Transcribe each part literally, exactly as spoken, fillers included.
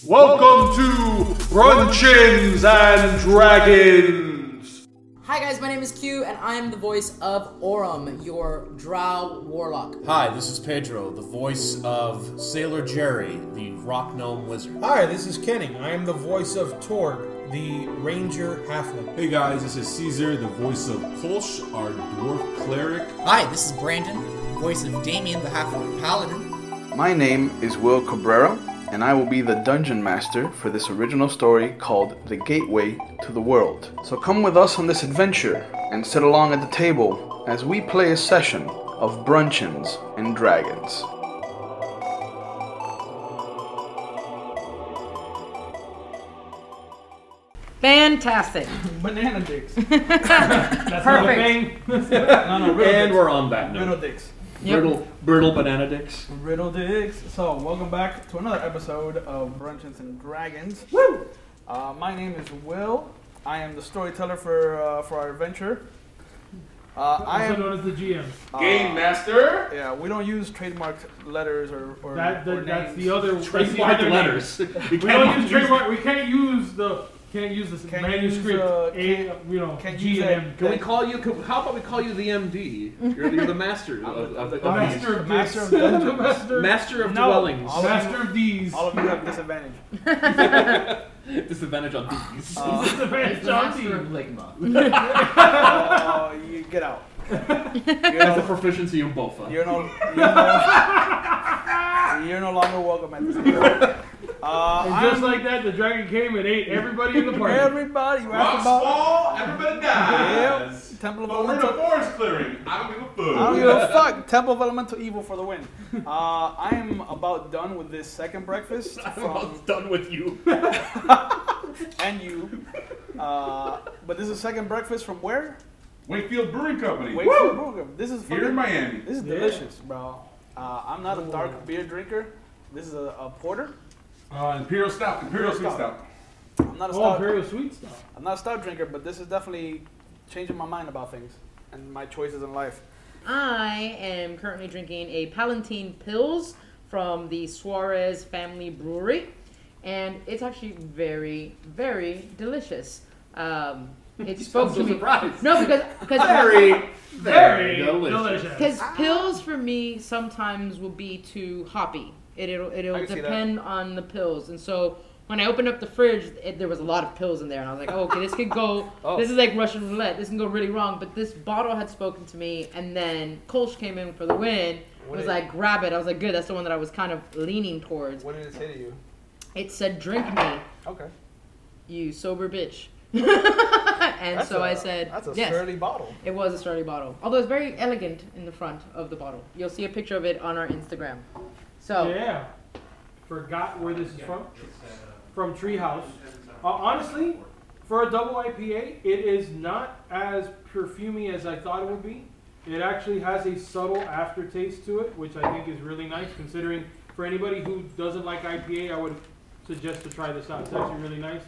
Welcome to Brunchins and Dragons! Hi guys, my name is Q, and I'm the voice of Orum, your drow warlock. Hi, this is Pedro, the voice of Sailor Jerry, the rock gnome wizard. Hi, this is Kenny. I am the voice of Torg, the ranger halfling. Hey guys, this is Caesar, the voice of Kolsch, our dwarf cleric. Hi, this is Brandon, voice of Damien, the half-orc paladin. My name is Will Cabrera, and I will be the dungeon master for this original story called The Gateway to the World. So come with us on this adventure and sit along at the table as we play a session of Brunchins and Dragons. Fantastic. Banana dicks. That's Perfect. no, no, riddle And dicks. we're on that Riddle note. dicks. Yep. Brittle, brittle banana dicks. Riddle dicks. So, welcome back to another episode of Brunchins and Dragons. Woo! Uh, my name is Will. I am the storyteller for uh, for our adventure. Uh, I Also am known as the G M. uh, Game Master! Yeah, we don't use trademarked letters or or, That, or that that's names. the other that's the Trademark other letters. name. We don't use trademark. We can't use the can't use the Can't manuscript. use, uh, A, you know, can't G use and that- M. Can we call you, can, how about we call you the M D? You're, you're the master of, of the The master of Master this. of dungeons. The master, Master of No. dwellings. All of master of these. All of you have disadvantage. Disadvantage on these. Uh, This is the best John D. uh, you get out. You're That's a no, proficiency in Bofa. you're no, you're no, you're no longer welcome at this table. Uh, And I'm- just like that, the dragon came and ate everybody in the party. Everybody, you asked Rocks about fall, everybody dies! Yep. Temple of But we're in a Elemental. forest clearing. I don't give a fuck. I don't give a fuck. Temple of Elemental Evil for the win. Uh, I am about done with this second breakfast I'm from almost done with you. and you. Uh, but this is second breakfast from where? Wakefield Brewing Company. Wakefield Brewing. This is Here in fucking- Miami. This is Yeah. delicious, bro. Uh, I'm not a dark beer drinker. This is a, a porter. Uh, Imperial Stout. Imperial Sweet Stout. Stout. I'm not a Oh, stout. Imperial Sweet stuff. I'm not a stout drinker, but this is definitely changing my mind about things and my choices in life. I am currently drinking a Palatine Pils from the Suarez Family Brewery, and it's actually very, very delicious. Um, it spoke sound to so me. surprised. No, because because Very, Very delicious. delicious. Because pills for me sometimes will be too hoppy. It, it'll it'll I can see that. depend on the pills, and so when I opened up the fridge, it, there was a lot of pills in there, and I was like, oh, okay, this could go. Oh. This is like Russian roulette. This can go really wrong. But this bottle had spoken to me, and then Kolsch came in for the win. What was did- like, grab it. I was like, good. That's the one that I was kind of leaning towards. What did it say to you? It said, drink me, Okay. you sober bitch. and That's so a- I said, That's a yes. sturdy bottle. It was a sturdy bottle. Although it's very elegant in the front of the bottle. You'll see a picture of it on our Instagram. So, Yeah. Forgot where this is from. From Treehouse. Uh, honestly, for a double I P A, it is not as perfumey as I thought it would be. It actually has a subtle aftertaste to it, which I think is really nice, considering for anybody who doesn't like I P A, I would suggest to try this out. It's actually really nice.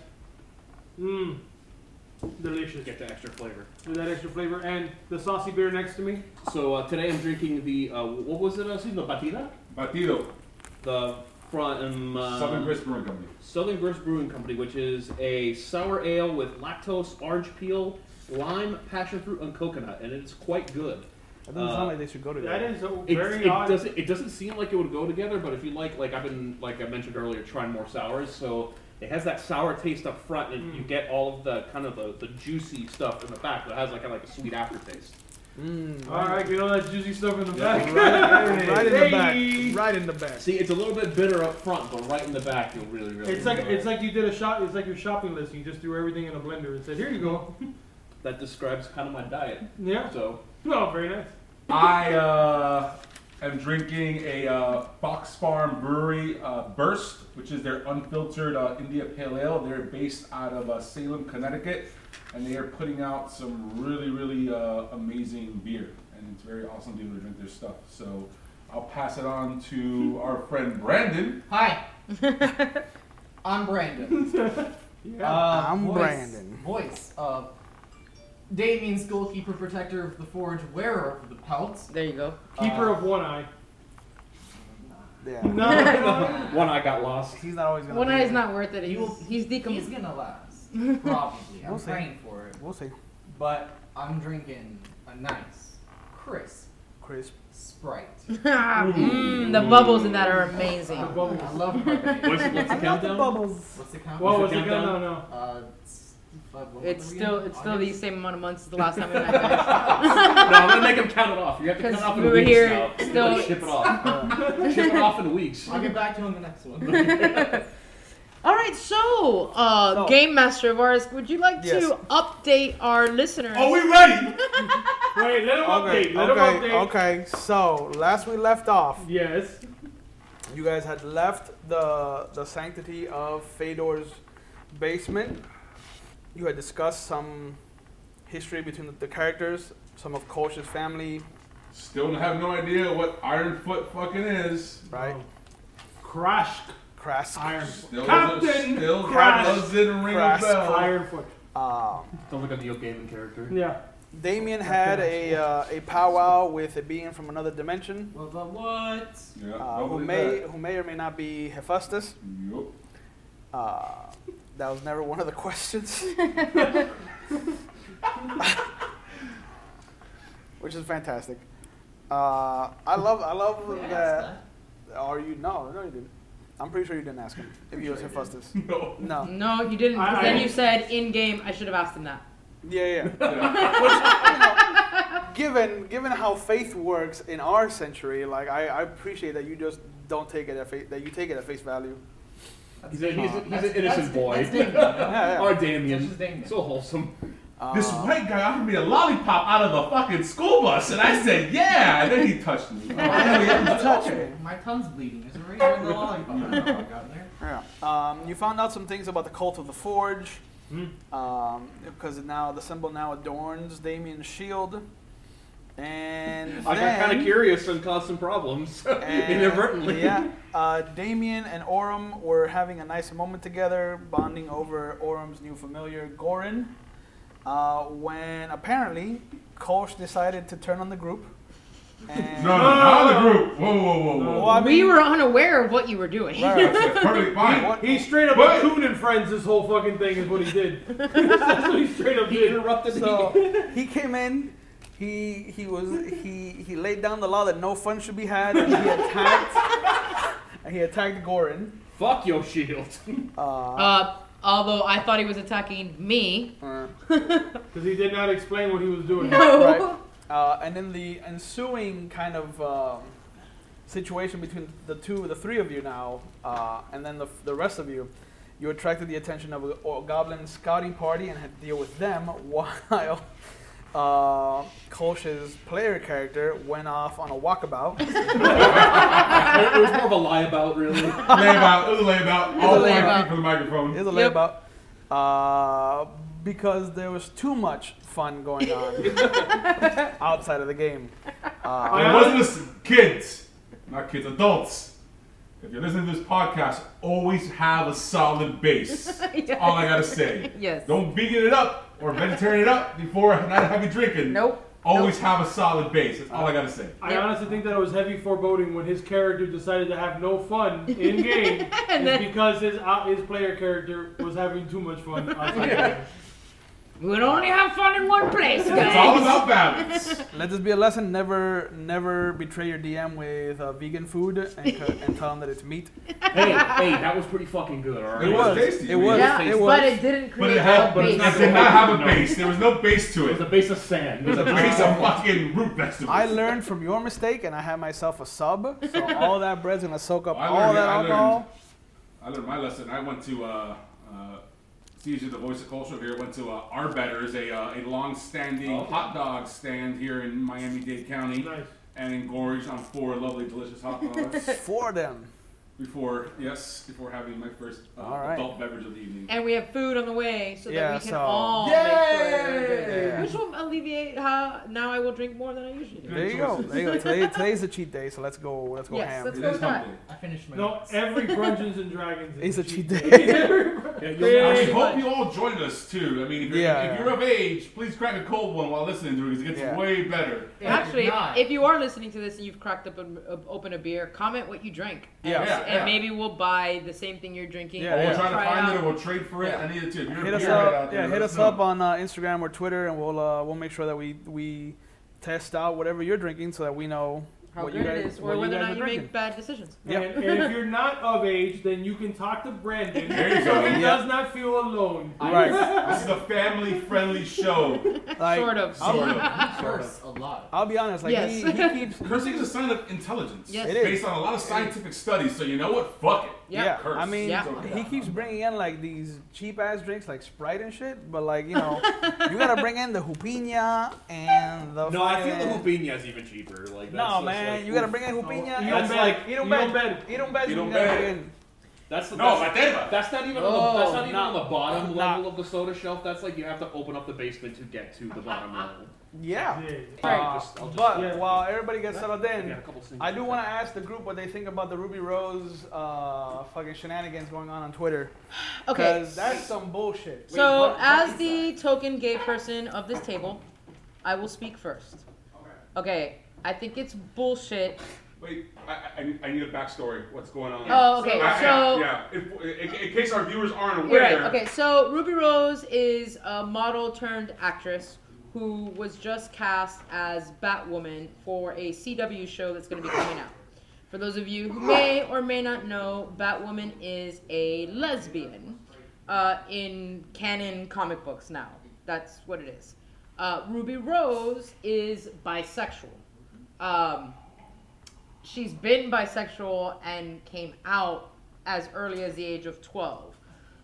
Mmm. Delicious. Get the extra flavor. With that extra flavor. And the saucy beer next to me. So uh, today I'm drinking the, uh, what was it? Uh, the Batida? Batido. The from uh, Southern Grist Brewing Company. Southern Grist Brewing Company, which is a sour ale with lactose, orange peel, lime, passion fruit, and coconut, and it's quite good. That doesn't Uh, sound like they should go to That is a It's, very it odd. doesn't it doesn't seem like it would go together, but if you like, like I've been like I mentioned earlier, trying more sours, so it has that sour taste up front, and Mm. you get all of the kind of the, the juicy stuff in the back, but it has like kind of like a sweet aftertaste. Mm, All right, get all that juicy stuff in the right, back. right, right in the Hey. back. Right in the back. See, it's a little bit bitter up front, but right in the back, you'll really, really. It's like enjoy it's it. like you did a shop. It's like your shopping list. You just threw everything in a blender and said, "Here you go." That describes kind of my diet. Yeah. So Oh, very nice. I uh, am drinking a uh, Fox Farm Brewery uh, Burst, which is their unfiltered uh, India Pale Ale. They're based out of uh, Salem, Connecticut, and they are putting out some really, really uh, amazing beer. And it's very awesome to be able to drink their stuff. So I'll pass it on to our friend Brandon. Hi, I'm Brandon. Yeah. Uh, I'm voice, Brandon. Voice of Damien, Skullkeeper, Protector of the Forge, Wearer of the Pelts. there you go. Keeper uh, of one eye. Yeah. No, no. One eye got lost. He's not always gonna. One be eye is there. not worth it. He's, You'll- he's decom- He's gonna last. Probably. I'm We'll see. praying for it. We'll see. But I'm drinking a nice, crisp Crisp. Sprite. mm, the bubbles in that are amazing. The bubbles. I love bourbon. What's, what's the countdown? Bubbles. What's the count? What was the the countdown? countdown now? Uh, it's, five, what It's month are we still in? it's still the August? same amount of months as the last time we met. finished. No, I'm gonna make him count it off. You have to count it Because off in we were weeks here now. You still- gotta ship it off. Ship it off in weeks. I'll get back to you on the next one. All right, so uh, So- Game Master of ours, would you like Yes. to update our listeners? Are we ready? Wait, let him Okay. update. Let him Okay. update. Okay. So last we left off, Yes. you guys had left the the sanctity of Fedor's basement. You had discussed some history between the, the characters, some of Kolsch's family, Still have no idea what Ironfoot fucking is. right? Crash. Krask. Iron. Still Captain doesn't, still Crash. doesn't ring Crash. a bell. Ironfoot. Uh, Sounds like a Neil Gaiman character. Yeah. Damien had a uh, a powwow with a being from another dimension, Well, but what? Yeah, uh, go who with may that. who may or may not be Hephaestus. Yup. Uh, that was never one of the questions. Which is fantastic. Uh, I love I love Did I ask that. Are you no no you didn't. I'm pretty sure you didn't ask him if he was Hephaestus. No. No. No, you didn't. I- Because I- then you said in game, I should have asked him that. Yeah yeah. Yeah. Which, you know, given given how faith works in our century, like I, I appreciate that you just don't take it at face that you take it at face value. He's, a, he's, a, he's That's- an innocent that's- boy. that's Damien, you know? Yeah, yeah. Our That's Damien. just Damien. So wholesome. Uh, This white guy offered me a lollipop out of the fucking school bus, and I said, yeah, and then he touched me. Oh, yeah, he didn't touch me. My tongue's bleeding. Is it right here in the lollipop? I don't know how it got in there. Yeah. Um, you found out some things about the cult of the Forge, Hmm. um, because now the symbol now adorns Damien's shield, and I got then- kind of curious and caused some problems and- inadvertently. Yeah. Uh, Damien and Orim were having a nice moment together, bonding over Orim's new familiar, Gorin. Uh, when apparently Kolsch decided to turn on the group. And No, no, not the group. Whoa, whoa, whoa, whoa. Well, I we mean- were unaware of what you were doing. Right. That's perfectly fine. What- He straight up What? a coon and friends this whole fucking thing is what he did. That's what he straight up He did. interrupted So me. he came in. He he was he he laid down the law that no fun should be had, and he attacked and he attacked Gorin. Fuck your shield. Uh, Uh, although I thought he was attacking me. uh, Because he did not explain what he was doing. right. Uh, and in the ensuing kind of um, situation between the two, the three of you now, uh, and then the the rest of you, you attracted the attention of a, a goblin scouting party and had to deal with them while. Uh, Kolsch's player character went off on a walkabout. It was more of a lie about, really. Layabout. It was a layabout. All a five layabout. feet from the microphone. Is a Yep. layabout. Uh, because there was too much fun going on outside of the game. Uh, And it wasn't just kids, not kids, adults. If you're listening to this podcast, always have a solid base. That's all I gotta say. Yes. Don't vegan it up or vegetarian it up before not heavy drinking. Nope. Always have a solid base. That's all I gotta say. I honestly think that it was heavy foreboding when his character decided to have no fun in game, And is then- because his uh, his player character was having too much fun outside the game. We would only have fun in one place, It's all guys. about balance. Let this be a lesson: never, never betray your D M with uh, vegan food and, co- and tell them that it's meat. Hey, hey, that was pretty fucking good, alright? It was tasty. It was. Yeah, It was. but it didn't But create it had, a but it base. did not have a base. There was no base to It was it. a base of sand. It was a base of fucking root vegetables. I learned from your mistake, and I had myself a sub. So all that bread's gonna soak up I all learned- that I learned- alcohol. I learned my lesson. I went to uh, uh, Caesar, the voice of culture here. Went to uh, Arbetter's, a uh, a long-standing Oh. hot dog stand here in Miami-Dade County, Nice. and engorged on four lovely, delicious hot dogs. For them. before yes, before having my first uh, All right. adult beverage of the evening. And we have food on the way so Yeah, that we can so- all Yay! make sure we're good. Yeah. Which will alleviate how now I will drink more than I usually do. There you go. There you go. Today, today's a cheat day, so let's go. Let's go Yes, ham. let's It go is with that. humble. I finished my No, notes. every Dungeons and Dragons It's is a cheat day. Yeah, you'll I Pretty hope much. you all join us too. I mean, if you're, Yeah. if you're of age, please crack a cold one while listening to it because it gets Yeah. way better. Actually, not. if you are listening to this and you've cracked up a, a, open a beer, comment what you drank. And, Yeah. Yeah, and yeah. maybe we'll buy the same thing you're drinking. Yeah, Or we'll yeah. try to Try find out. it or we'll trade for it. Yeah. I need it too. If you're Hit a us beer head up. out there, Yeah, let hit us us know. up on uh, Instagram or Twitter, and we'll uh, we'll make sure that we we test out whatever you're drinking, so that we know How what good you guys, it is, what or whether or guys not are you drinking. make bad decisions. Yep. And, and if you're not of age, then you can talk to Brandon. There you So go. he Yeah. does not feel alone. Right. This is a family-friendly show. Like, Sort of. I'll, Sort of. Curse a lot. I'll be honest. Like Yes. he, he keeps. Cursing is a sign of intelligence. Yes. It is. Based on a lot of scientific studies. So you know what? Fuck it. Yeah. Yeah, Curse. I mean, Yeah. he keeps bringing in like these cheap ass drinks like Sprite and shit, but like you know, you gotta bring in the Jupina and the. No, I feel the fucking- Jupina is even cheaper. Like that's No just man, like, you gotta oof. bring in Jupina. You and- don't That's bet. like- you You don't don't bet. bet. You don't bet. You You don't gotta bet. bring in. That's the No, that's, Mateva. that's not even Oh, on the, that's not even nah. on the bottom Nah. level of the soda shelf. That's like you have to open up the basement to get to the bottom level. Yeah. Yeah. Right. Uh, Just- I'll just- but yeah. while everybody gets settled I in, got a couple singles. I do want to ask the group what they think about the Ruby Rose uh, fucking shenanigans going on on Twitter. Okay. Because that's some bullshit. So, Wait, what- as what the token gay person of this table, I will speak first. Okay, I think it's bullshit. Wait, I, I, I need- I need a backstory. What's going on? Oh, okay, I- I- so- yeah, if, in, in case our viewers aren't You're aware. right. Okay, so Ruby Rose is a model turned actress who was just cast as Batwoman for a C W show that's going to be coming out. For those of you who may or may not know, Batwoman is a lesbian uh, in canon comic books now. That's what it is. Uh, Ruby Rose is bisexual. Um, she's been bisexual and came out as early as the age of twelve.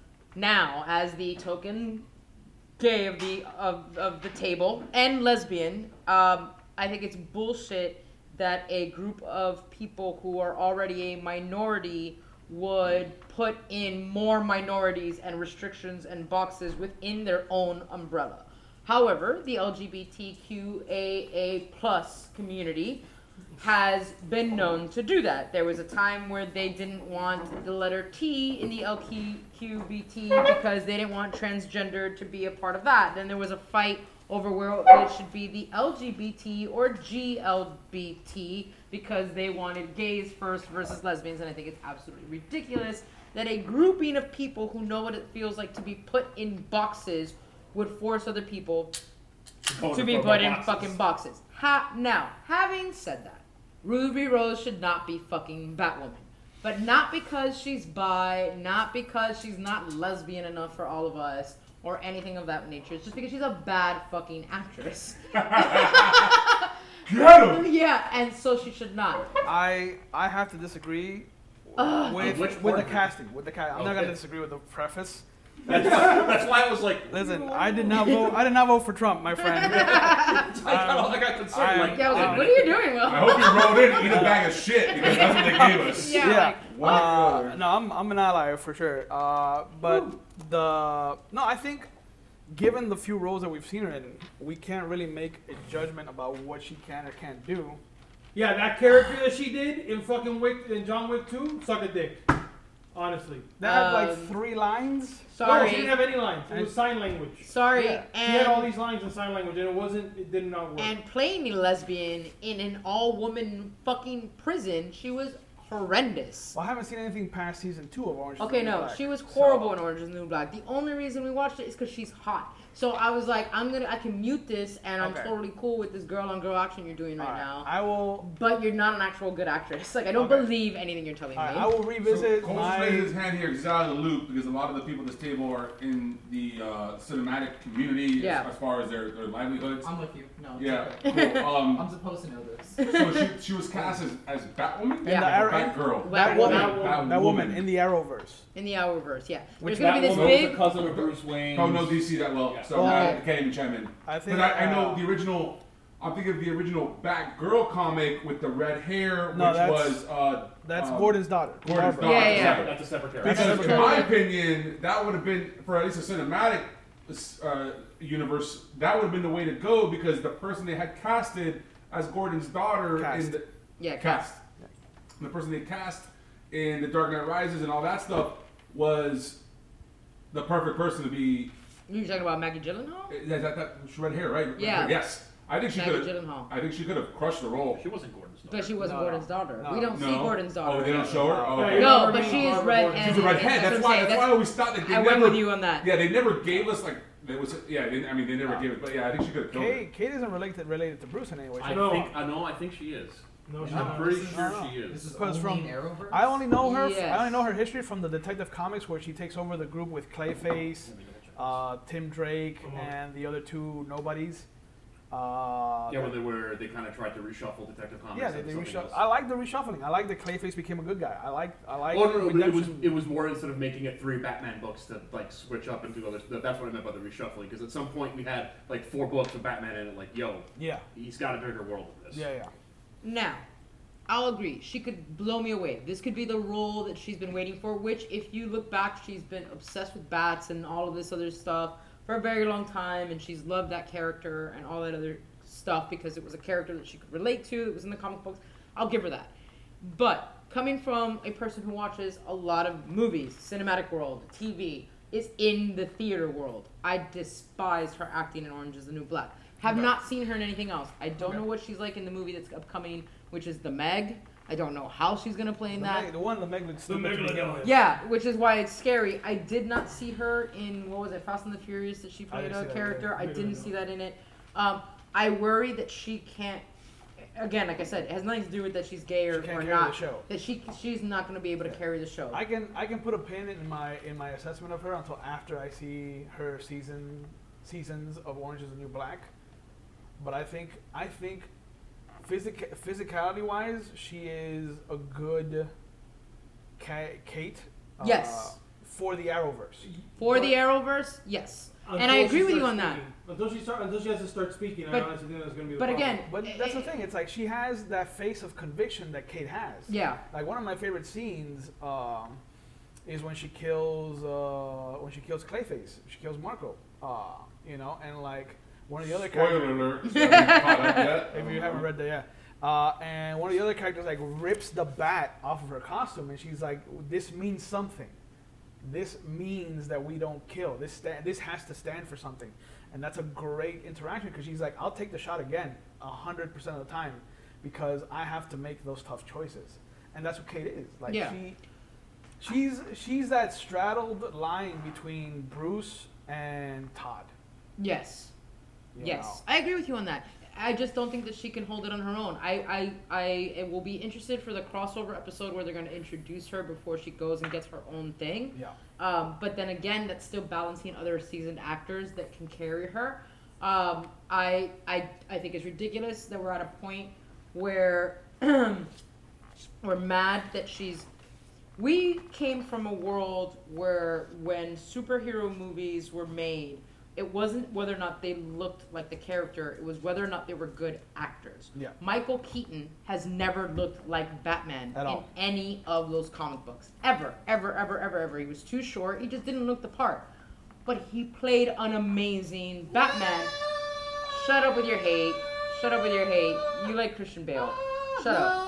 Now, as the token gay of the of, of the table and lesbian, um, I think it's bullshit that a group of people who are already a minority would put in more minorities and restrictions and boxes within their own umbrella. However, the L G B T Q A A plus community has been known to do that. There was a time where they didn't want the letter T in the L G B T because they didn't want transgender to be a part of that. Then there was a fight over where it should be the L G B T or G L B T because they wanted gays first versus lesbians, and I think it's absolutely ridiculous that a grouping of people who know what it feels like to be put in boxes would force other people Going to be from put in boxes. fucking boxes. Ha- now, having said that, Ruby Rose should not be fucking Batwoman. But not because she's bi, not because she's not lesbian enough for all of us, or anything of that nature. It's just because she's a bad fucking actress. Get him! Yeah, and so she should not. I I have to disagree Ugh. with Which with the part? casting. With the cast, I'm not Okay. gonna disagree with the preface. That's why, that's why I was like, Listen, I did not vote. I did not vote for Trump, my friend. I got, I got concerned. I- like, Yeah, I was Uh, like, what are you doing, Will? I hope you wrote in eat a bag of shit because that's what they gave us. Yeah, Yeah. like, One or the Uh, other. no, I'm I'm an ally for sure. Uh, but the no, I think given the few roles that we've seen her in, we can't really make a judgment about what she can or can't do. Yeah, that character that she did in fucking Wick in John Wick two, suck a dick. Honestly. That had like Um, three lines. No, she sorry. didn't have any lines. It And- was sign language. Sorry. Yeah. She had all And, these lines in sign language, and it wasn't. It did not work. and playing a lesbian in an all-woman fucking prison, she was horrendous. Well, I haven't seen anything past season two of Orange. is the Okay, New no, Black, she was so- horrible in Orange is the New Black. The only reason we watched it is because she's hot. So I was like, I'm gonna, I can mute this, and I'm Okay. totally cool with this girl-on-girl action you're doing right Alright, now. I will. But you're not an actual good actress. Like, I don't Okay. believe anything you're telling Alright, me. I will So revisit Cole's my. raised his hand here because he's out of the loop because a lot of the people at this table are in the uh, cinematic community Yeah. as, as far as their, their livelihoods. I'm with you. No. it's Yeah, okay. cool. I'm Um, supposed to know this. so she, she was cast as, as Batwoman? Yeah. the Or Arrow- Batgirl? That Batwoman. woman. Batwoman. That woman in the Arrowverse. In the Hourverse, yeah. Which There's gonna be this Batwoman was big. the cousin of Bruce Wayne. Oh, no, D C that well, Yeah. so Oh. I can't even chime in. I think. But I, I know uh, the original I'm thinking of the original Batgirl comic with the red hair, No, which that's- was uh, That's um, Gordon's daughter. Gordon's Barbara. daughter. Yeah, yeah. exactly. That's a separate character. Because That's in separate my character. opinion, that would have been, for at least a cinematic uh, universe, that would have been the way to go because the person they had casted as Gordon's daughter Cast. in the Yeah, cast, the person they cast in The Dark Knight Rises and all that stuff was the perfect person to be. You're talking about Maggie Gyllenhaal? That, that, that red hair, right? Yeah. Yes. I think she Maggie could have. Gyllenhaal. I think she could have crushed the role. She wasn't Gordon's daughter. But she wasn't No, Gordon's no. daughter. No. We don't see No? Gordon's daughter. Oh, they don't show her. Oh, Yeah, okay. you No, never but meet she is Barbara red Gordon. and She's a redhead. that's That's what why. I'm saying. That's why I always thought that they I never. went with you on that. Yeah, they never gave us like. There was. Yeah, they, I mean, they never gave it. But yeah, I think she could have killed Kate, it. Kate isn't related related to Bruce in any way. I No. think. I know. I think she is. No, she's I'm not. pretty This is- sure no, no. she This is. is Because only from- in Arrowverse? I only know her. Yes. I only know her history from the Detective Comics, where she takes over the group with Clayface, uh, Tim Drake, Come on. and the other two nobodies. Uh, Yeah, where they were, they kind of tried to reshuffle Detective Comics. yeah, they, into they something reshuffle. else. I like the reshuffling. I like that Clayface became a good guy. I like. I like. Oh no, no, but it was redemption. it was more instead of making it three Batman books to like switch up and do other stuff. That's what I meant by the reshuffling. Because at some point we had like four books of Batman in it. Like, yo, Yeah, he's got a bigger world than this. yeah, yeah. Now, I'll agree. She could blow me away. This could be the role that she's been waiting for, which, if you look back, she's been obsessed with bats and all of this other stuff for a very long time, and she's loved that character and all that other stuff because it was a character that she could relate to. It was in the comic books. I'll give her that. But coming from a person who watches a lot of movies, cinematic world, T V, is in the theater world, I despised her acting in Orange is the New Black. Have not seen her in anything else. I don't know what she's like in the movie that's upcoming, which is The Meg. I don't know how she's gonna play in The, that. Meg, the one the Meg looks The stupid to begin Megalodon. with. Yeah, which is why it's scary. I did not see her in, what was it, Fast and the Furious, that she I played didn't see a that character. I either. didn't see that in it. Um, I worry that she can't. Again, like I said, it has nothing to do with that she's gay or, She can't or carry not. the show. That she she's not going to be able to carry the show. I can I can put a pin in my in my assessment of her until after I see her season seasons of Orange is the New Black. But I think I think physic physicality wise, she is a good Ka- Kate. uh, Yes. For the Arrowverse. For But- the Arrowverse, yes, and I Until agree she with you starts on that. speaking. Until she start, until she has to start speaking, But- I honestly think that's going to be the But problem. again, But that's the thing. It's like she has that face of conviction that Kate has. yeah, Like one of my favorite scenes um, is when she kills uh, when she kills Clayface. She kills Marco. Uh, you know, and like one of the other Spoiler characters. alert. So I haven't caught up yet. If you haven't read that yet. Uh, and one of the other characters like rips the bat off of her costume, and she's like, "This means something. This means that we don't kill. This sta- this has to stand for something." And that's a great interaction because she's like, "I'll take the shot again, a hundred percent of the time, because I have to make those tough choices." And that's what Kate is. Like Yeah. she, she's she's that straddled line between Bruce and Todd. yes. you Yes, know. I agree with you on that. I just don't think that she can hold it on her own. I, I, I will be interested for the crossover episode where they're going to introduce her before she goes and gets her own thing. Yeah. Um, but then again, that's still balancing other seasoned actors that can carry her. Um, I, I, I think it's ridiculous that we're at a point where we're mad that she's. We came from a world where when superhero movies were made, it wasn't whether or not they looked like the character, it was whether or not they were good actors. Yeah. Michael Keaton has never looked like Batman At in all. any of those comic books. Ever, ever, ever, ever, ever. He was too short. He just didn't look the part. But he played an amazing Batman. Shut up with your hate. Shut up with your hate. You like Christian Bale. Shut up.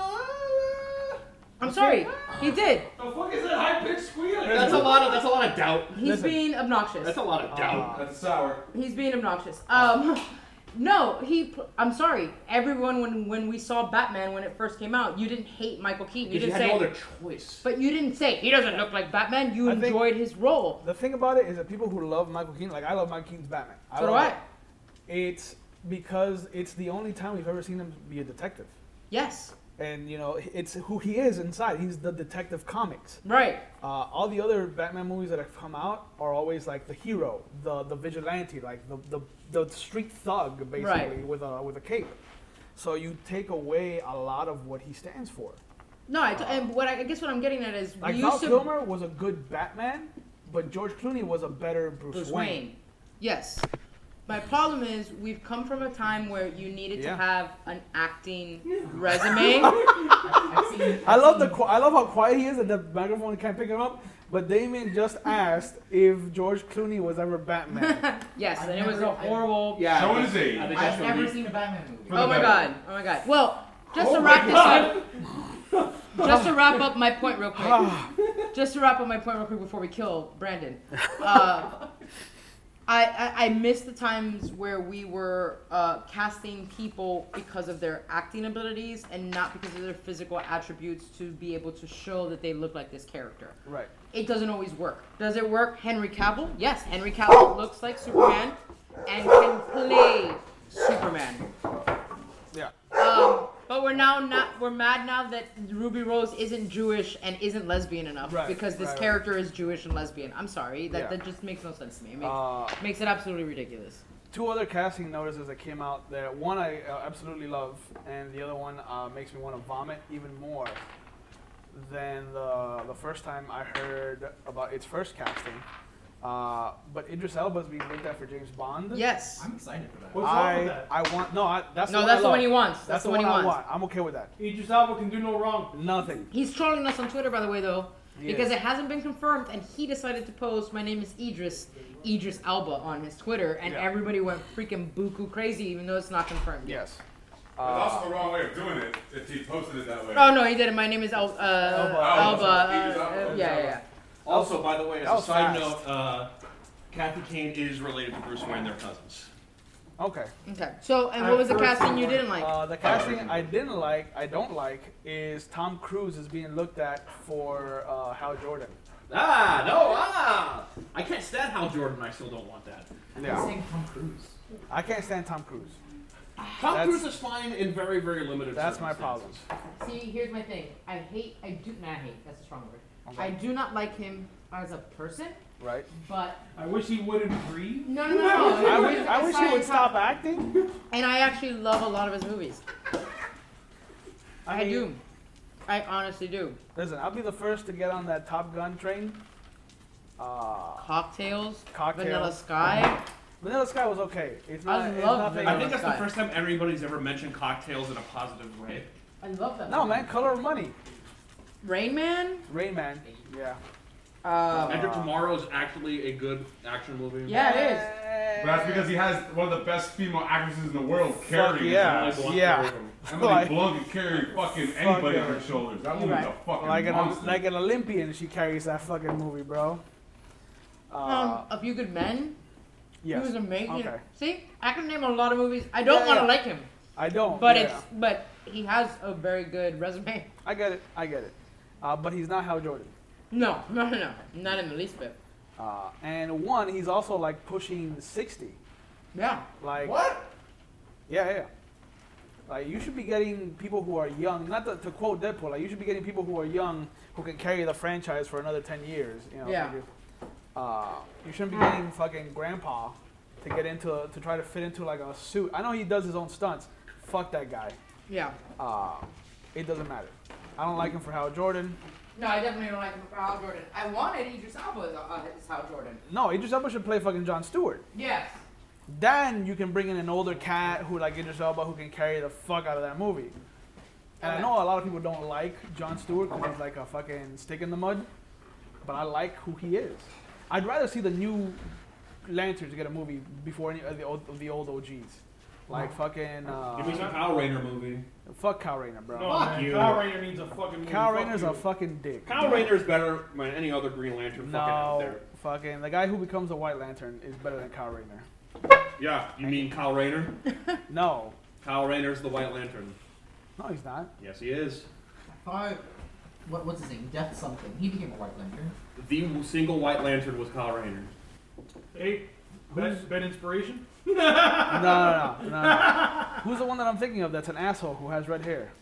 I'm sorry. He did. The fuck is that high pitched squealing? That's a lot of that's a lot of doubt. He's Listen. being obnoxious. That's a lot of doubt. That's sour. He's being obnoxious. Um, no, he. pl- I'm sorry. Everyone, when when we saw Batman when it first came out, you didn't hate Michael Keaton. You Because didn't you had say. no other choice. But you didn't say he doesn't look like Batman. You I think- enjoyed his role. The thing about it is that people who love Michael Keaton, like I love Michael Keaton's Batman. So do love I. it. It's because it's the only time we've ever seen him be a detective. Yes. And, you know, it's who he is inside. He's the Detective Comics. Right. Uh, all the other Batman movies that have come out are always like the hero, the the vigilante, like the the, the street thug, basically, Right. with a with a cape. So you take away a lot of what he stands for. No, I t- and what I, I guess what I'm getting at is Like we Val used to Kilmer was a good Batman, but George Clooney was a better Bruce, Bruce Wayne. Wayne. Yes. My problem is we've come from a time where you needed Yeah. to have an acting resume. I've seen, I love the qu- I love how quiet he is that the microphone can't pick him up. But Damien just asked if George Clooney was ever Batman. Yes, I've and it was never- a horrible. Yeah. Showing I his think- age. I think I've that's never what we- seen a Batman movie. For Oh the my better. god! Oh my god! Well, just Oh to my wrap this God. up, just to wrap up my point real quick. Just to wrap up my point real quick before we kill Brandon. Uh, I, I I miss the times where we were uh, casting people because of their acting abilities and not because of their physical attributes to be able to show that they look like this character. Right. It doesn't always work. Does it work? Henry Cavill? Yes, Henry Cavill looks like Superman and can play Superman. Yeah. Um, but we're now not we're mad now that Ruby Rose isn't Jewish and isn't lesbian enough Right, because this right, right. character is Jewish and lesbian. I'm sorry, that, Yeah. that just makes no sense to me. It makes, Uh, makes it absolutely ridiculous. two other casting notices that came out that one I uh, absolutely love, and the other one uh, makes me want to vomit even more than the the first time I heard about its first casting. Uh, but Idris Elba is being looked at for James Bond. Yes. I'm excited for that. What's wrong I with that? I want no. I, that's No, the one that's I the one love. he wants. That's, That's the the one he one I wants. want. I'm okay with that. Idris Elba can do no wrong. Nothing. He's trolling us on Twitter, by the way, though, He because is. it hasn't been confirmed, and he decided to post "My name is Idris, Idris Elba" on his Twitter, and Yeah. everybody went freaking buku crazy, even though it's not confirmed. yet. Yes. It's also the wrong way of doing it if he posted it that way. Oh no, he did it. My name is El- uh, Elba. Elba. uh, Idris uh, Elba. yeah, yeah, yeah. Also, by the way, as That a was side fast. note, uh, Kathy Kane is related to Bruce Wayne. They're cousins. Okay. Okay. So, and what was the I've heard casting you some didn't like? Uh, the casting I didn't like, I don't like, is Tom Cruise is being looked at for uh, Hal Jordan. Ah, no, ah! I can't stand Hal Jordan. I still don't want that. I'm Yeah. saying Tom Cruise. I can't stand Tom Cruise. Tom That's- Cruise is fine in very, very limited That's my problem. circumstances. See, here's my thing. I hate. I do not hate. That's a strong word. Okay. I do not like him as a person, Right? but I wish he wouldn't breathe. no, no, no. no. I wish, I wish he would stop acting. And I actually love a lot of his movies. I, mean, do. I honestly do. Listen, I'll be the first to get on that Top Gun train. Uh, Cocktails, Cocktails. Vanilla Sky. Vanilla Sky was okay. It's not. I it's love nothing. I think that's the Sky. first time anybody's ever mentioned cocktails in a positive way. I love that. No, movie. man. Color of Money. Rain Man. Rain Man. Yeah. Um, Enter Tomorrow is actually a good action movie. yeah, it is. But that's because he has one of the best female actresses in the world carrying yeah. his ass. Emily Blunt Yeah. carried him. Emily Like- Blunt can carry fucking anybody yeah. on her shoulders. That You're woman's right. a fucking Like an monster. like an Olympian, she carries that fucking movie, bro. Uh, Um, A Few Good Men. yes. He was amazing. Okay. See, I can name a lot of movies. I don't Yeah, want to yeah. like him, I don't. but yeah. it's but he has a very good resume. I get it. I get it. Uh, but he's not Hal Jordan. No, no, no, no, not in the least bit. Uh, and one, he's also like pushing sixty. Yeah. Like What? Yeah, yeah. Like you should be getting people who are young. Not to, to quote Deadpool. Like you should be getting people who are young who can carry the franchise for another ten years. You know. Yeah. so you- Uh, you shouldn't be getting fucking grandpa to get into to try to fit into like a suit. I know he does his own stunts. Fuck that guy. Yeah. Uh, it doesn't matter. I don't like him for Hal Jordan. No, I definitely don't like him for Hal Jordan. I wanted Idris Elba as, uh, as Hal Jordan. No, Idris Elba should play fucking Jon Stewart. Yes. Then you can bring in an older cat who like Idris Elba who can carry the fuck out of that movie. And I Okay. know a lot of people don't like Jon Stewart because he's like a fucking stick in the mud, but I like who he is. I'd rather see the new Lanterns get a movie before any of the old, of the old O Gs. Like fucking Give me uh, some Kyle Rayner movie. fuck Kyle Rayner, bro. No, Fuck man. you. Kyle Rayner needs a fucking movie. Kyle Fuck Rayner's you. a fucking dick. Kyle Rayner is better than any other Green Lantern fucking out No, there. fucking the guy who becomes a White Lantern is better than Kyle Rayner. Yeah, you mean Kyle Rayner? No, Kyle Rayner's the White Lantern. no, he's not. Yes, he is. I thought, what, what's his name? Death something. He became a White Lantern. The single White Lantern was Kyle Rayner. Hey, bad, bad inspiration? No, no, no, no, no. Who's the one that I'm thinking of that's an asshole who has red hair?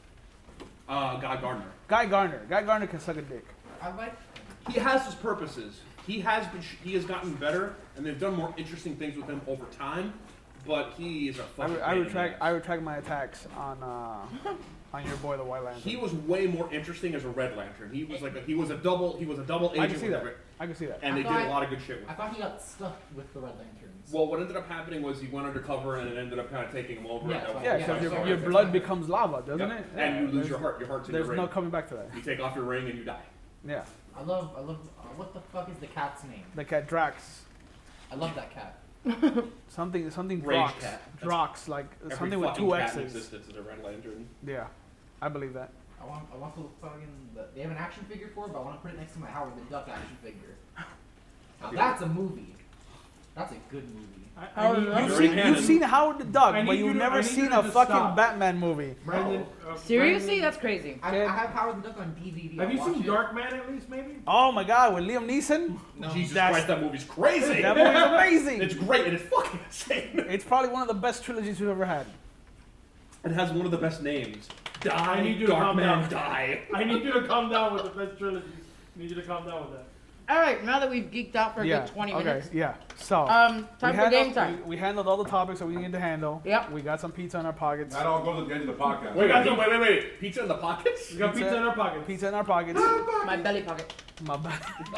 Uh, Guy Gardner. Guy Garner. Guy Garner can suck a dick. I like. He has his purposes. He has been. He has gotten better, and they've done more interesting things with him over time. But he is a I, fucking. re- I pain in the retract. ass. I retract my attacks on uh, on your boy the White Lantern. He was way more interesting as a Red Lantern. He was like a, he was a double he was a double agent. I can see with that. Red- I can see that. And I they did thought- a lot of good shit with I him. thought he got stuck with the Red Lanterns. Well, what ended up happening was he went undercover and it ended up kind of taking him over. Yeah, and that was- Yeah, Yeah, because your, sorry, your sorry. blood becomes lava, doesn't Yep. it? And you lose There's- your heart. Your heart's in There's your no ring. coming back to that. You take off your ring and you die. Yeah. I love, I love, uh, what the fuck is the cat's name? The cat Drax. I love that cat. Something, something Rage Drox. cat. That's Drox, like Every something with fucking two cat in X's. existence is a Red Lantern. Yeah, I believe that. I want, I want to fucking, the, they have an action figure for it, but I want to put it next to my Howard the Duck action figure. Now that's a movie. That's a good movie. I, How I need, is You've that? You've seen, already you've had seen Howard the Duck, I but need you've you to- I never need seen you a to fucking stop. Batman movie. Brandon, uh, Seriously, Brandon, that's crazy. I, Kid. I have Howard the Duck on D V D. have I'll you watch seen it. Darkman at least, maybe? Oh my God, with Liam Neeson, Jesus That's- Christ, that movie's crazy. that movie's amazing. It's great and it's fucking insane. It's probably one of the best trilogies we've ever had. It has one of the best names. Die, I need you to calm Darkman, down. die. I need you to calm down with the best trilogies. I need you to calm down with that. All right, now that we've geeked out for a Yeah. good twenty okay. minutes, Yeah. So um, time we for game handled, time. We, we handled all the topics that we needed to handle. Yep. We got some pizza in our pockets. That all goes at the end of the podcast. Wait, wait, wait, wait, wait. Pizza in the pockets? We got Pizza- pizza in our pockets. Pizza in our pockets. My belly pocket. My bad.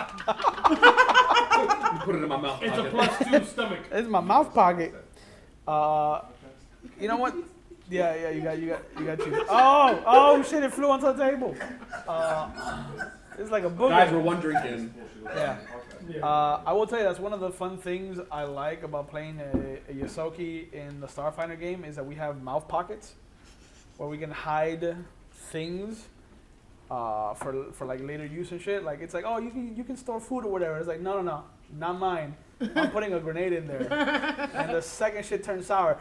You put it in my mouth. It's a pocket. plus two stomach. It's my mouth pocket. Uh, you know what? Yeah, yeah, you got, you got, you got you. Oh, oh shit! It flew onto the table. Uh, it's like a booger. Guys, we're one drinking. Yeah. Uh, I will tell you that's one of the fun things I like about playing a, a Yosoki in the Starfighter game is that we have mouth pockets where we can hide things uh, for for like later use and shit. Like it's like, oh, you can you can store food or whatever. It's like, no, no, no, not mine. I'm putting a grenade in there, and the second shit turns sour.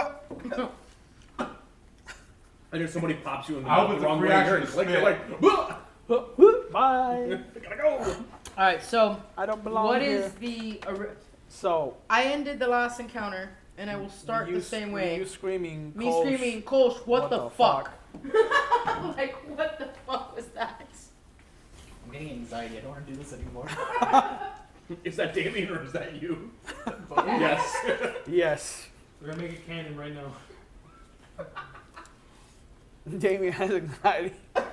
And then somebody pops you in the I mouth hope the it's a wrong way. reaction You're to like, you're spit. like, Bye. gotta go. All right, so I don't belong what here. is the? ori- So I ended the last encounter, and I will start you the s- same way. You screaming. Me Kolsch, screaming, Kolsch, what, the, fuck? fuck? Like, what the fuck was that? I'm getting anxiety. I don't want to do this anymore. Is that Damien or is that you? But Yes. Yes. We're gonna make it canon right now. Damien has anxiety.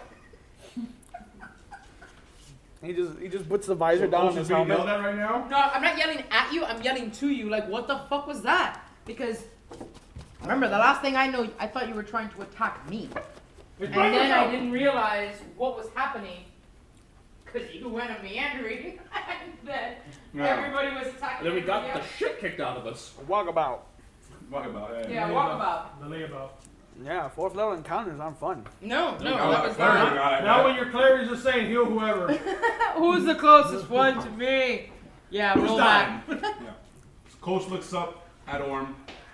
he just he just puts the visor down on his being helmet. yelled at right now? No, I'm not yelling at you. I'm yelling to you. Like, what the fuck was that? Because remember, the last thing I know, I thought you were trying to attack me, It's and right then now. I didn't realize what was happening because you went a meandering, and then No. everybody was attacking. And then we got everybody the else. shit kicked out of us. Walkabout. Talk about it. Yeah, walkabout. The layabout. Yeah, fourth level encounters aren't fun. No, no, Now, that was Claire not. got it. Now when your Clary's are saying heal whoever. Who's the closest one to me? Yeah, Who's roll dying? back. Yeah. Coach looks up at Orm,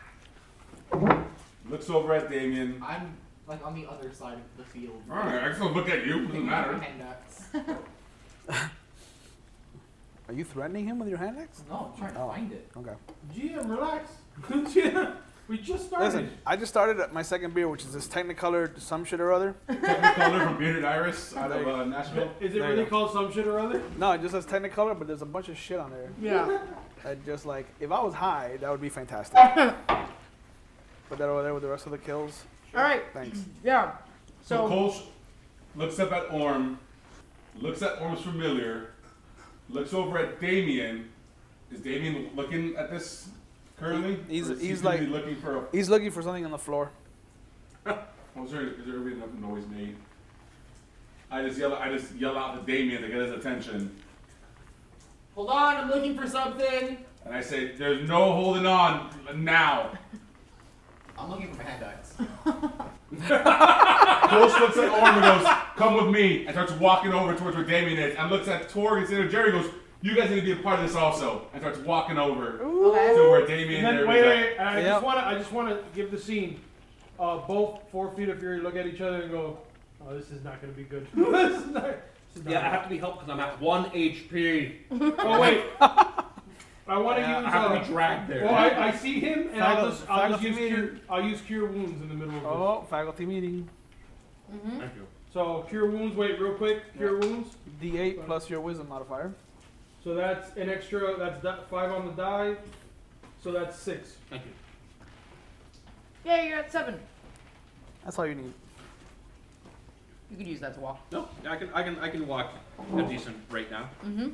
looks over at Damien. I'm like on the other side of the field. Alright, I can still look at you. Doesn't matter. Hand axe. Are you threatening him with your hand axe? No, I'm trying to Oh. find it. Okay. G M, relax. G M, we just started. Listen, I just started at my second beer, which is this Technicolor some shit or other. Technicolor from Bearded Iris out of uh, Nashville. Is it There you really go. called some shit or other? No, it just says Technicolor, but there's a bunch of shit on there. Yeah. And just like, if I was high, that would be fantastic. Put that over there with the rest of the kills. All right. Thanks. Yeah. So So, Kolsch looks up at Orm, looks at Orm's familiar, looks over at Damien. Is Damien looking at this currently? He's- Or is he he's simply like- looking for a. He's looking for something on the floor. Was there, is there really enough noise made? I just yell. I just yell out to Damien to get his attention, hold on, I'm looking for something. and I say, "There's no holding on now." I'm looking for my hand axe. Kolsch looks at Orm and goes, "Come with me," and starts walking over towards where Damien is, and looks at Torg and says, Jerry goes, "You guys need to be a part of this also," and starts walking over Okay. to where Damien And then, there wait, is at. wait, I Yep. just want to, I just want to give the scene. Uh, both four feet of fury look at each other and go, "Oh, this is not going to be good." This is not, this is not Yeah, I have to be helped because I'm at one H P. Oh wait, I want to Yeah, use. I have to Uh, be dragged there. well, I, I see him, and I'll Faculty- just, I'll just faculty use cure, meeting. I'll use cure wounds in the middle of this. Oh, faculty meeting. Mm-hmm. Thank you. So cure wounds. Wait, real quick. Cure wounds. D eight plus your wisdom modifier. So that's an extra. That's di- five on the die. So that's six. Thank you. Yeah, you're at seven. That's all you need. You could use that to walk. No, I can I can I can walk a decent rate now. Mm-hmm.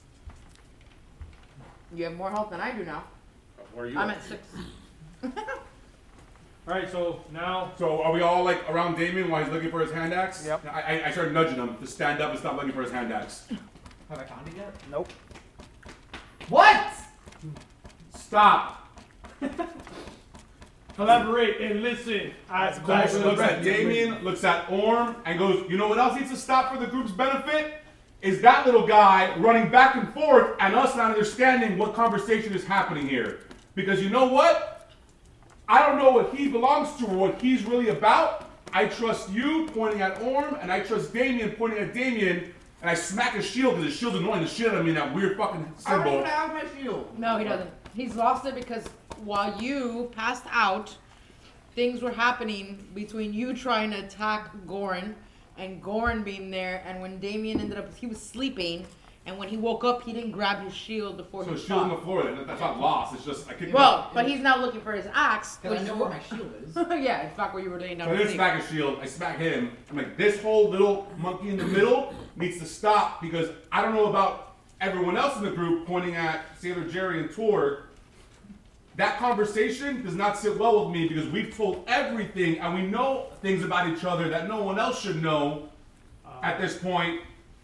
You have more health than I do now. Where are you? I'm at? at six. All right, so now. So are we all like around Damien while he's looking for his hand axe? Yep. I, I, I started nudging him to stand up and stop looking for his hand axe. Have I found it yet? Nope. What? Stop. Collaborate and listen. As Kolsch looks at Damien, looks at Orm, and goes, you know what else needs to stop for the group's benefit? Is that little guy running back and forth and us not understanding what conversation is happening here. Because you know what? I don't know what he belongs to or what he's really about. I trust you pointing at Orm, and I trust Damien pointing at Damien, and I smack his shield because his shield's annoying the shit out of me in that weird fucking I don't symbol. even have my shield. No, he doesn't. He's lost it because while you passed out, things were happening between you trying to attack Goran and Goran being there, and when Damien ended up, he was sleeping, and when he woke up, he didn't grab his shield before So he his shield's on shot. the floor, that- that's not lost, it's just, I kicked it Well, up. but he's now looking for his axe. Because which I is know wh- where my shield is. Yeah, it's back where you were laying So down I to didn't sleep. smack his shield, I smack him. I'm like, this whole little monkey in the middle needs to stop because I don't know about everyone else in the group pointing at Sailor Jerry and Tor. That conversation does not sit well with me because we've told everything and we know things about each other that no one else should know at this point.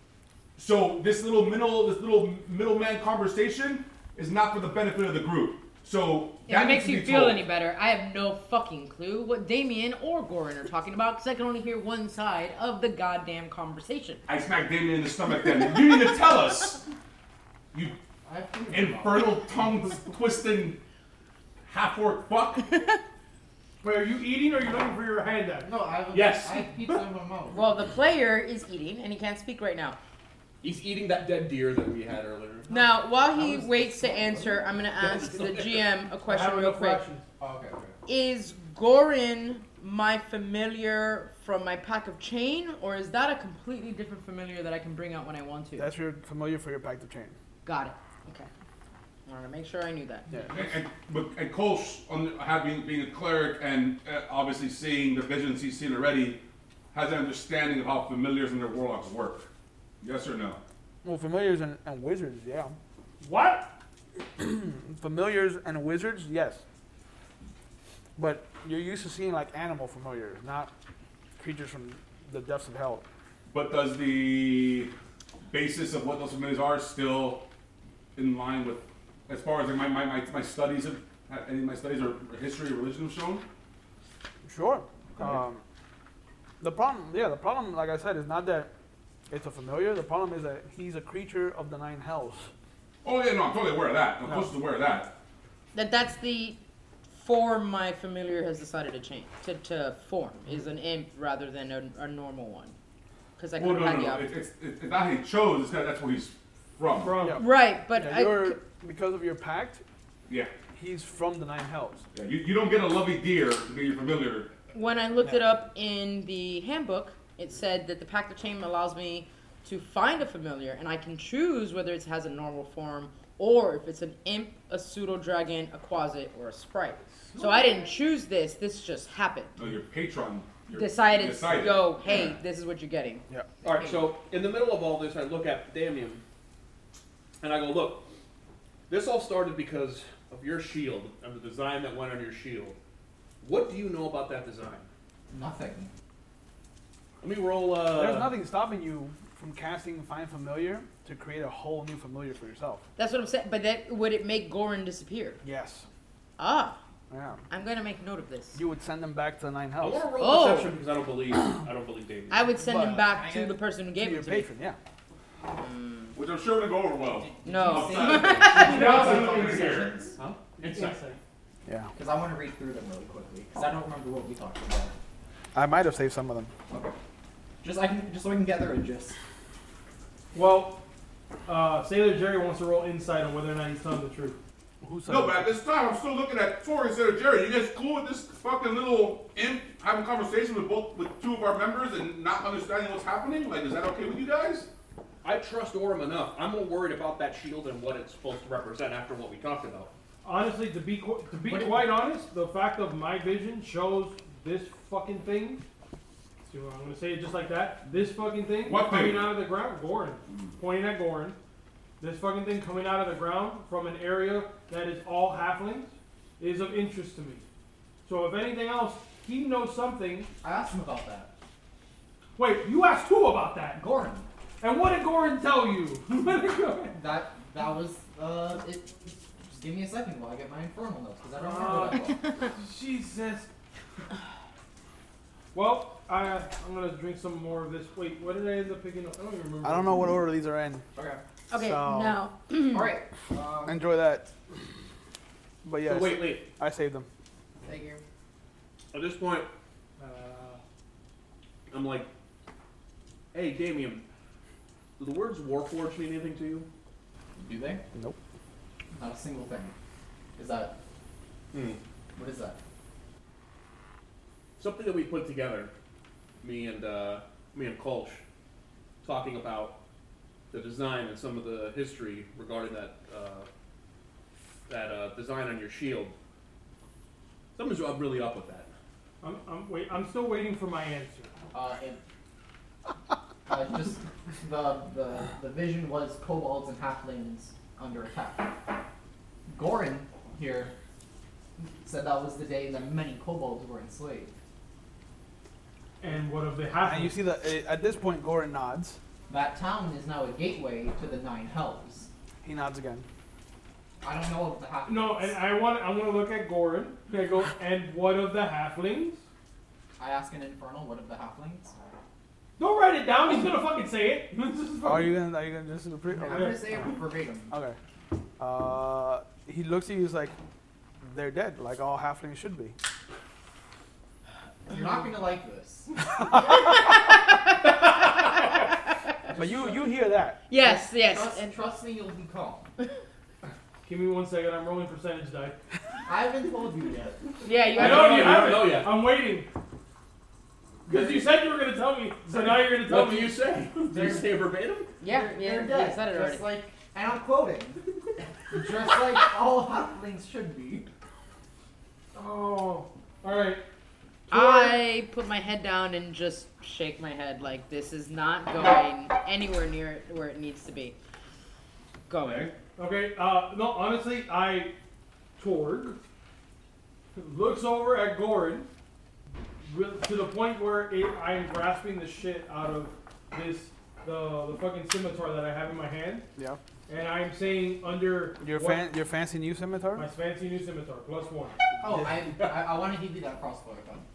So this little middle, this little middleman conversation is not for the benefit of the group. So If that it makes needs to you be feel told. any better, I have no fucking clue what Damien or Goran are talking about because I can only hear one side of the goddamn conversation. I smacked Damien in the stomach then. You need to tell us, you I have food. infernal tongue twisting half-orc fuck. Wait, are you eating or are you looking for your hand axe? No, I have, Yes. I have pizza in my mouth. Well, the player is eating and he can't speak right now. He's eating that dead deer that we had earlier. Now, while he I was- waits to answer, I'm going to ask the G M a I question have real enough quick. rations. Oh, okay, okay. Is Goran my familiar from my pack of chain, or is that a completely different familiar that I can bring out when I want to? That's your familiar for your pact of chain. Got it. Okay. I wanted to make sure I knew that. Yeah. And, and, but, and Kolsch, on having being a cleric and uh, obviously seeing the visions he's seen already, has an understanding of how familiars and their warlocks work. Yes or no? Well, familiars and, and wizards, yeah. What? Familiars and wizards, yes. But you're used to seeing like animal familiars, not creatures from the depths of hell. But does the basis of what those familiars are still in line with, as far as like my, my, my, my studies have, any of my studies or history or religion have shown? Sure. Um, the problem, yeah, the problem, like I said, is not that it's a familiar. The problem is that he's a creature of the nine hells. Oh yeah, no, I'm totally aware of that. I'm No. close to aware of that. That that's the form my familiar has decided to change to, to form is an imp rather than a, a normal one. Because I could Well, have no, had no, the no. option. It's, it's, it's not he chose. It's that that's where he's from. From. Yeah. Right, but Yeah, I, you're, because of your pact, Yeah. he's from the nine hells. yeah. You, you don't get a lovey deer to be your familiar. when I looked it up in the handbook, it said that the Pact of Chain allows me to find a familiar, and I can choose whether it has a normal form or if it's an imp, a pseudo dragon, a quasit, or a sprite. So I didn't choose this. This just happened. No, your patron. Your, Decided, decided. yo, hey, this is what you're getting. Yeah. All right, so in the middle of all this, I look at Damien, and I go, look, this all started because of your shield and the design that went on your shield. What do you know about that design? Nothing. Let me roll. Uh, There's nothing stopping you from casting Find Familiar to create a whole new familiar for yourself. That's what I'm saying. But that would it make Goran disappear? Yes. Ah, Yeah. I'm gonna make note of this. You would send them back to the nine I hells. want to roll Oh. perception because I don't believe. I don't believe Damien. I would send him But back I to get- the person who To gave your it to me. patron, yeah. Which I'm sure would go over well. No. Insight. Huh? Insight. Yeah. Because I want to read through them really quickly. Because I don't remember what we talked about. I might have saved some of them. Okay. Just I can just so we can gather a gist. Well, uh, Sailor Jerry wants to roll insight on whether or not he's telling the truth. Who said No, that? but at this time, I'm still looking at Tori instead of Jerry. You guys cool with this fucking little imp having conversation with both with two of our members and not understanding what's happening? Like, is that okay with you guys? I trust Orem enough. I'm more worried about that shield and what it's supposed to represent after what we talked about. Honestly, to be qu- to be What it- quite honest, the fact of my vision shows this fucking thing See, I'm gonna say it just like that. This fucking thing What coming thing? out of the ground, Gorin, pointing at Gorin. This fucking thing coming out of the ground from an area that is all halflings is of interest to me. So if anything else, he knows something. I asked him about that. Wait, you asked who about that? Gorin. And what did Gorin tell you? What did Gorin- That that was uh it. Just give me a second while I get my infernal notes because I don't remember that well. Jesus. Well, I I'm gonna drink some more of this. Wait, what did I end up picking up? I don't even remember. I don't know what order these are in. Okay. Okay, So- now. All right. Um, Enjoy that. But yes, So wait, wait. I saved them. thank you. At this point, Uh, I'm like, hey, Damien, do the words Warforged mean anything to you? Do they? Nope. Not a single thing. Is that Hmm. what is that? Something that we put together, me and uh, me and Kolsch, talking about the design and some of the history regarding that uh, that uh, design on your shield. Something's up- really up with that. I'm I'm wait. I'm still waiting for my answer. Uh, it, uh, just the, the the vision was kobolds and halflings under attack. Gorin here said that was the day that many kobolds were enslaved. And what of the half? And you see that uh, at this point, Gorin nods. That town is now a gateway to the Nine Hells. He nods again. I don't know of the halflings. No, and I want. I'm gonna look at Gorin. I go. And what of the halflings? I ask an infernal, what of the halflings? Don't write it down. He's gonna fucking say it. This is Are fucking- you gonna? Are you gonna just repeat? I'm Okay. gonna say it verbatim. Okay. Uh, he looks at you. He's like, "They're dead, like all halflings should be." You're not gonna like this. But you you hear that? Yes, yes. Trust, And trust me, you'll be calm. Give me one second. I'm rolling percentage die. I haven't told you yet. yeah, you I have know to- you I haven't. don't know yet. I'm waiting. Because you said you were gonna tell me, so now you're gonna tell What me. do you say? Do you say it verbatim? Yeah, They're, yeah, they're you dead. said it just already. like, and I'm quoting, just like all halflings should be. Oh, all right. I put my head down and just shake my head like this is not going anywhere near where it needs to be. Going. Okay. Uh, no, honestly, I Torg looks over at Gorin re- to the point where it, I am grasping the shit out of this the the fucking scimitar that I have in my hand, Yeah. and I'm saying under Your what- fan your fancy new scimitar. my fancy new scimitar plus one. Oh, I, I, I want to give you that crossbow I got.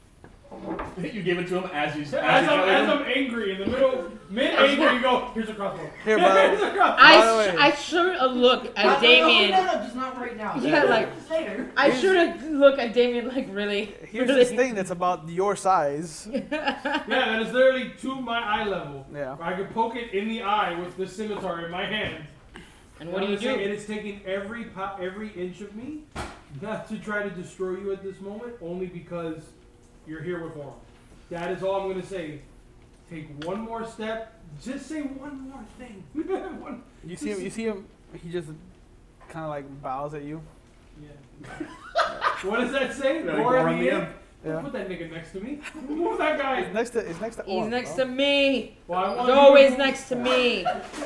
You gave it to him as he's As, as he's I'm, telling as him? I'm angry in the middle, mid anger, you go. Here's a crossbow. Here, by, Here's a crossbow. I, By the sh- way- I should look No, at no, Damien. No, no, no, just not right now. Yeah, like- later. I should look at Damien like really. here's really. this thing that's about your size. Yeah, that is literally to my eye level. Yeah. I could poke it in the eye with this scimitar in my hand. And what do you I'm saying do? It is taking every po- every inch of me, not to try to destroy you at this moment, only because you're here with Warren. That is all I'm gonna say. Take one more step. Just say one more thing. One- You see him. You see him. He just kind of like bows at you. yeah. What does that say? Yeah, Gorin Gorin the the imp? imp. Yeah. Put that nigga next to me. Move that guy. It's next to. It's next to. He's Orm, next bro. to me. Well, I He's want you always to- next to me.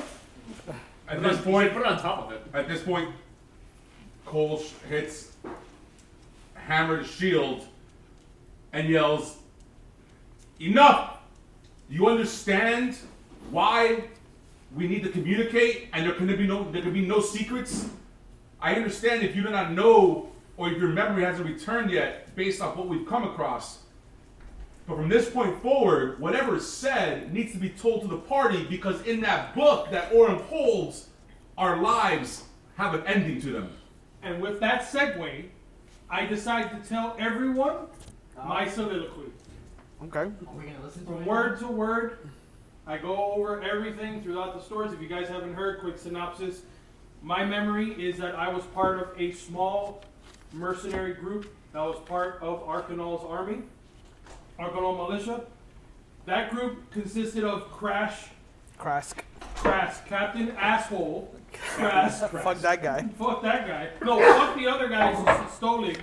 At Put this it on- point, put it on top of it. at this point, Cole sh- hits hammered shield and yells, "Enough! You understand why we need to communicate, and there can be no there can be no secrets? I understand if you do not know, or if your memory hasn't returned yet, based off what we've come across. But from this point forward, whatever is said needs to be told to the party, because in that book that Orem holds, our lives have an ending to them." And with that segue, I decide to tell everyone my soliloquy. Okay. Are we gonna listen to From it? word to word, I go over everything throughout the stories. If you guys haven't heard, quick synopsis. My memory is that I was part of a small mercenary group that was part of Arcanol's army, Arcanol militia. That group consisted of Crash, Krask. Crash, Captain Asshole, Crash, Fuck that guy. fuck that guy. No, fuck the other guy, Stolik,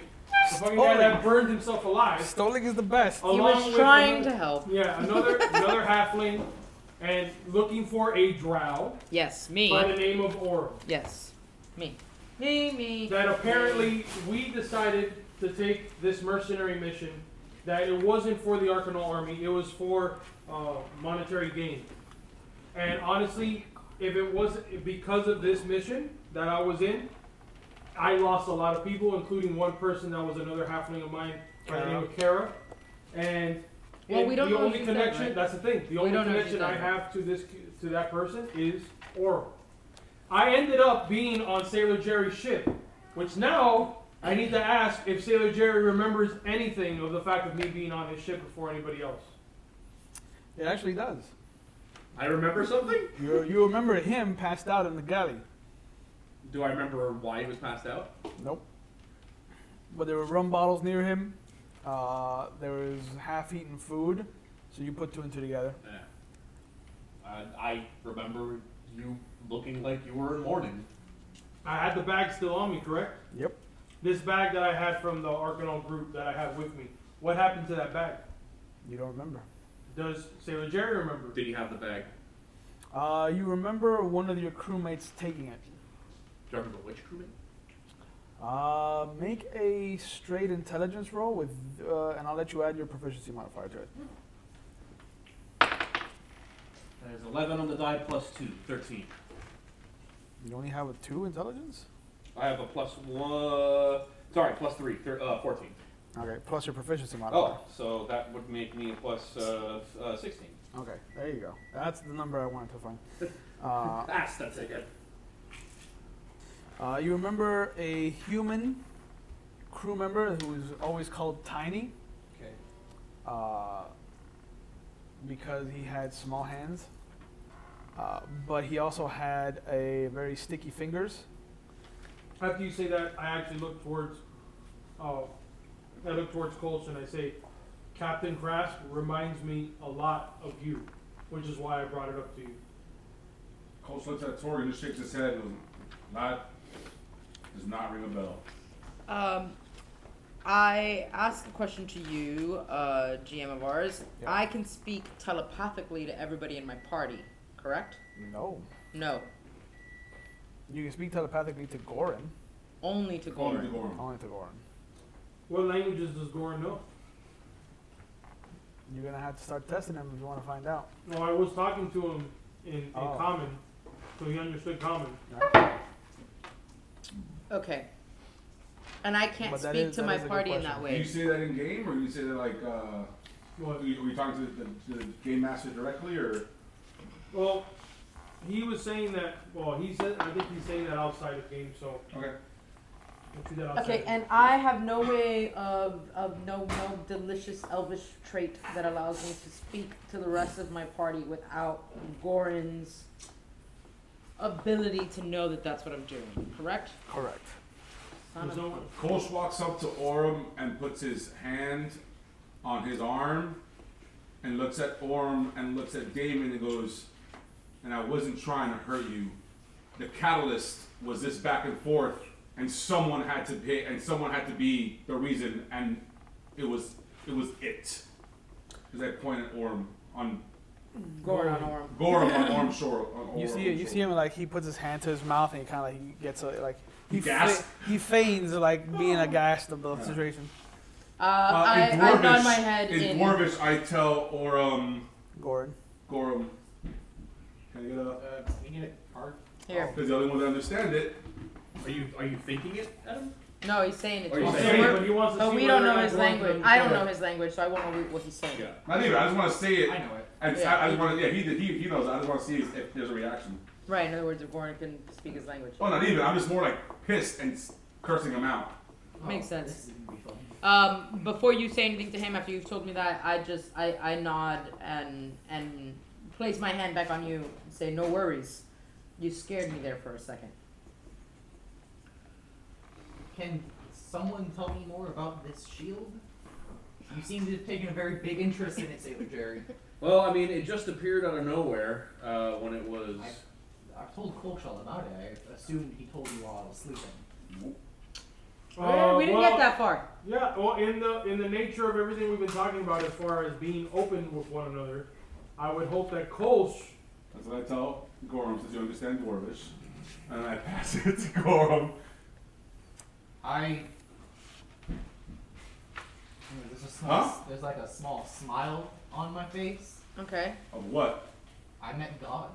the fucking guy that burned himself alive. Stolik is the best. He along was with trying another- to help. Yeah, another another halfling, and looking for a drow Yes, me. by the name of Orm. Yes, me. Me, me. That apparently we decided to take this mercenary mission. That it wasn't for the Arcanal army; it was for uh, monetary gain. And honestly, if it wasn't because of this mission that I was in, I lost a lot of people, including one person that was another halfling of mine by the name of Kara. And Well, it- we don't the know if only she's dead, connection, right? that's the thing, the We only don't know if she's connection I dead. have to this to that person is Orm. I ended up being on Sailor Jerry's ship, which now I need to ask if Sailor Jerry remembers anything of the fact of me being on his ship before anybody else. It actually does. I remember something? You you remember him passed out in the galley? Do I remember why he was passed out? Nope. But there were rum bottles near him. Uh, there was half-eaten food, so you put two and two together. Yeah. Uh, I remember you looking like you were in mourning. I had the bag still on me, correct? Yep. This bag that I had from the Arcanal group that I have with me. What happened to that bag? You don't remember. Does Sailor Jerry remember? Did he have the bag? Uh, you remember one of your crewmates taking it. Do you remember which crewmate? Uh, make a straight intelligence roll with, uh, and I'll let you add your proficiency modifier to it. That is eleven on the die plus two, thirteen. You only have a two intelligence? I have a plus one. Sorry, plus three. Thir- uh, fourteen. Okay, plus your proficiency modifier. Oh, so that would make me a plus uh, uh, sixteen. Okay, there you go. That's the number I wanted to find. Uh, That's that's it. Good. uh, you remember a human crew member who was always called Tiny Okay. uh, because he had small hands, uh, but he also had a very sticky fingers. After you say that, I actually look towards, uh, I look towards Colson and I say, Captain Grasp reminds me a lot of you, which is why I brought it up to you. Coach looks at Tori and just shakes his head and goes, "That does not ring a bell." Um, I asked a question to you, uh, G M of ours. Yeah. I can speak telepathically to everybody in my party, correct? No. No, You can speak telepathically to Goran. only to Call him to Goran. Gorham. Only to Goran. What languages does Goran know? You're gonna have to start testing him if you want to find out. Well, I was talking to him in, in Oh. common, so he understood common. Okay. And I can't But that speak is- to that my is a good party in question. that Do you way. say that in game, or do you say that like, uh, What? are you, are you talking to the, to the game master directly, or? Well, he was saying that, well, he said, I think he's saying that outside of game, so Okay. let's do that outside. Okay, and I have no way of, of no no delicious elvish trait that allows me to speak to the rest of my party without Goran's ability to know that that's what I'm doing. Correct? Correct. Son There's of- no- Kolsch walks up to Orm and puts his hand on his arm and looks at Orm and looks at Damon and goes, "And I wasn't trying to hurt you. The catalyst was this back and forth, and someone had to pay, and someone had to be the reason, and it was it was it." Because I point at Orm on Goran on Orm. Gorham on Orm shore. On You Orm see, you shore. see him like he puts his hand to his mouth and he kind of like he gets a, like he Gasp? fe- he feigns like being aghast of the Yeah. situation. Uh, I, in I nod Dwarvish- my head in in. Dwarvish, I tell Orm, Goran. Gorham, can I get a? Uh, we need a card. Here. Because the only one that understand it. Are you are you thinking it, Adam? No, he's saying it Or to you us. He's say So saying, we're- but he wants to But see we whether don't or know not his Goran language. can I don't know understand. his language, so I won't know what he's saying. Yeah. Not even. I just want to say it. I know it. And Yeah. I, I just want to. Yeah, he, he he knows. I just want to see if, if there's a reaction. Right, in other words, if Goran can speak his language. Oh, not even. I'm just more like pissed and s- cursing him out. Makes Oh, sense. This is gonna be fun. Um, before you say anything to him, after you've told me that, I just I, I nod and and place my hand back on you and say, "No worries. You scared me there for a second." Can someone tell me more about this shield? You seem to have taken a very big interest in it, Sailor Jerry. Well, I mean, it just appeared out of nowhere uh, when it was. I've told Kolch all about it. I assumed he told you while I was sleeping. Uh, we didn't well, get that far. Yeah, well, in the in the nature of everything we've been talking about as far as being open with one another, I would hope that Kolsch. That's what I tell Gorham, since you understand Dwarvish. And I pass it to Gorham. I. There's, a small, Huh? there's like a small smile on my face. Okay. Of what? I met God,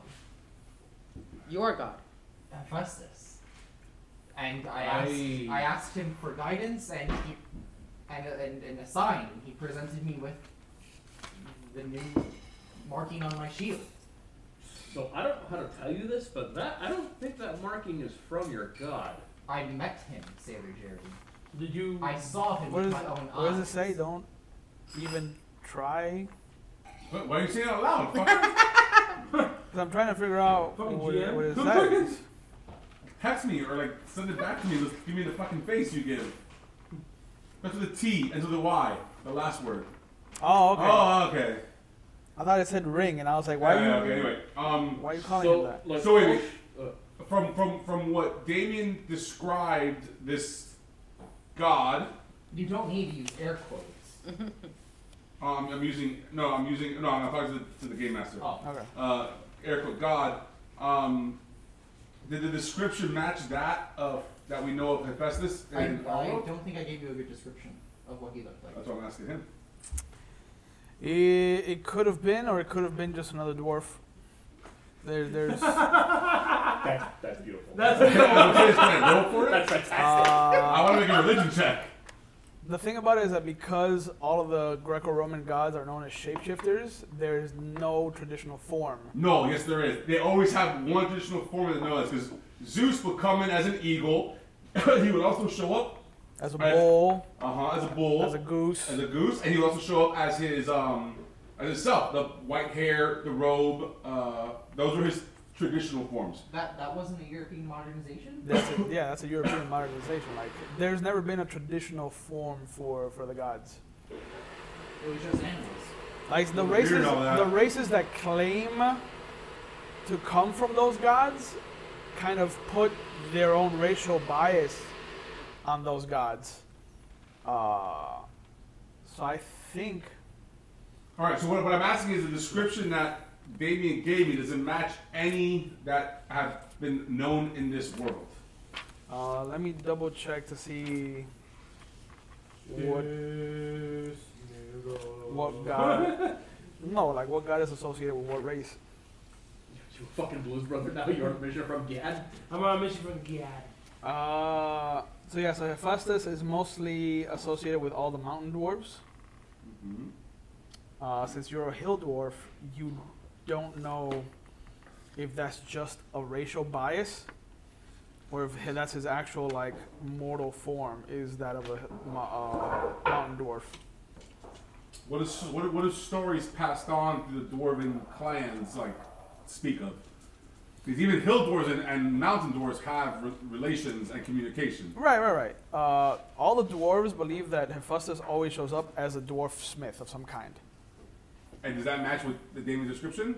Your God. Hephaestus, and I asked, I- I asked him for guidance, and he, and, and, and a sign. He presented me with the new marking on my shield. So I don't know how to tell you this, but that I don't think that marking is from your god. I met him, Sailor Jerry. Did you? I saw him What, with is, my own what eyes. does it say? Don't even try. What, why are you saying it out loud, fucker? Because I'm trying to figure out Fucking what, G it- M. what it says. Text me or like send it back to me. Just give me the fucking face you give. That's with the T and to the Y, the last word. Oh, okay. Oh, okay. I thought it said ring, and I was like, why Yeah, are you? okay, anyway, um, why are you calling so, him that? like, So wait, wait. uh, from from from what Damien described, this god. You don't need to use air quotes. Um, I'm using no, I'm using no, I'm talking to the, to the game master. Oh. Okay. Uh, air quote God. Um, did the description match that of that we know of Hephaestus? I, And I Arlo? don't think I gave you a good description of what he looked like. That's what I'm asking him. It, it could have been, or it could have been just another dwarf. There, there's. uh, That's, that's beautiful. That's Okay, can I roll for it? That's fantastic. I want to make a religion check. The thing about it is that because all of the Greco-Roman gods are known as shapeshifters, there is no traditional form. No, yes there is. They always have one traditional form that they know this because Zeus would come in as an eagle. He would also show up As a As- bull, uh huh as a bull, as a goose. as a goose, and he would also show up as his um as himself. The white hair, the robe. Uh, those were his traditional forms. That that wasn't a European modernization? That's a, yeah, that's a European modernization. Like, there's never been a traditional form for, for the gods. It was just animals. Like the Weird races, all that. the races that claim to come from those gods, kind of put their own racial bias on those gods. Uh, so I think All right. So what, what I'm asking is the description that Damien gave me. Does it match any that have been known in this world? Uh, let me double check to see what what god. No, like what god is associated with what race. You fucking blues brother now. You're a mission from Gad. I'm on a mission from Gad. Uh, so yeah, so Hephaestus is mostly associated with all the mountain dwarves. Mm-hmm. Uh, since you're a hill dwarf, you don't know if that's just a racial bias or if that's his actual like mortal form is that of a mo- uh, mountain dwarf. What is what what are stories passed on through the dwarven clans like speak of? Because even hill dwarves and, and mountain dwarves have re- relations and communication. Right, right, right. Uh, all the dwarves believe that Hephaestus always shows up as a dwarf smith of some kind. And does that match with the Damien description?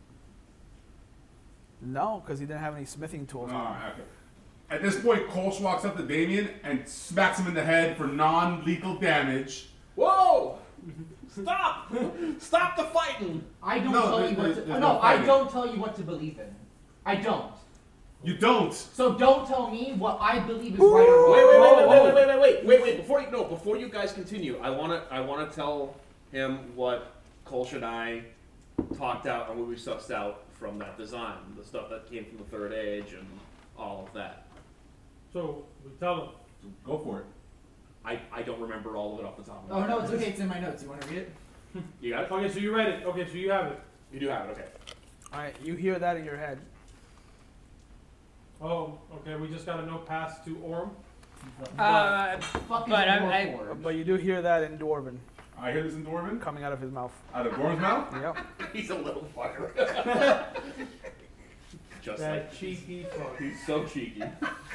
No, because he didn't have any smithing tools. on him. Alright, okay. At this point, Kolsch walks up to Damien and smacks him in the head for non-lethal damage. Whoa! Stop! Stop the fighting! I don't No, tell there- you what there's- to. there's no, no I fighting. don't tell you what to believe in. I don't. You don't. So don't tell me what I believe is right or wrong. Wait, wait, wait, wait, wait, wait, wait, wait, wait, wait! Before you no, before you guys continue, I wanna, I wanna tell him what Kolsch and I talked out and what we sussed out from that design, the stuff that came from the Third Age and all of that. So we tell them. Go for it. I, I don't remember all of it off the top of my Oh head. no, it's okay. It's in my notes. You want to read it? You got it? Okay, so you read it. Okay, so you have it. You do have it. Okay. All right, you hear that in your head. Oh, okay. We just gotta know pass to Orm. Uh, Fucking but I, I, Warforged. But you do hear that in Dwarven, I hear this in Dwarven. coming out of his mouth. Out of Gorm's mouth? Yep. He's a little fucker. Just That like cheeky fuck. he's so cheeky.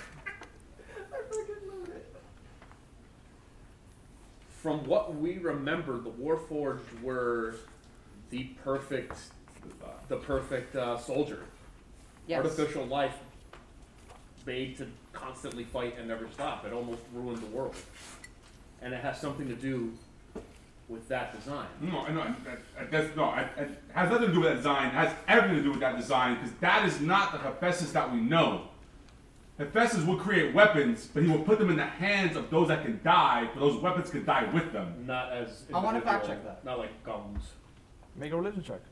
From what we remember, the Warforged were the perfect, the perfect uh, soldier. yes. Artificial life made to con- constantly fight and never stop. It almost ruined the world. And it has something to do with that design. No, I know. That, that, that's, no, it, it has nothing to do with that design. It has everything to do with that design because that is not the Hephaestus that we know. Hephaestus will create weapons, but he will put them in the hands of those that can die, but those weapons can die with them. Not as I want to fact individual, check that. Not like guns. Make a religion check.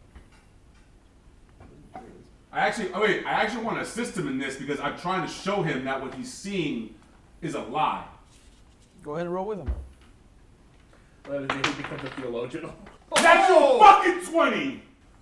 I actually, oh wait, I actually want to assist him in this because I'm trying to show him that what he's seeing is a lie. Go ahead and roll with him. Well, he becomes a theologian. That's a fucking twenty!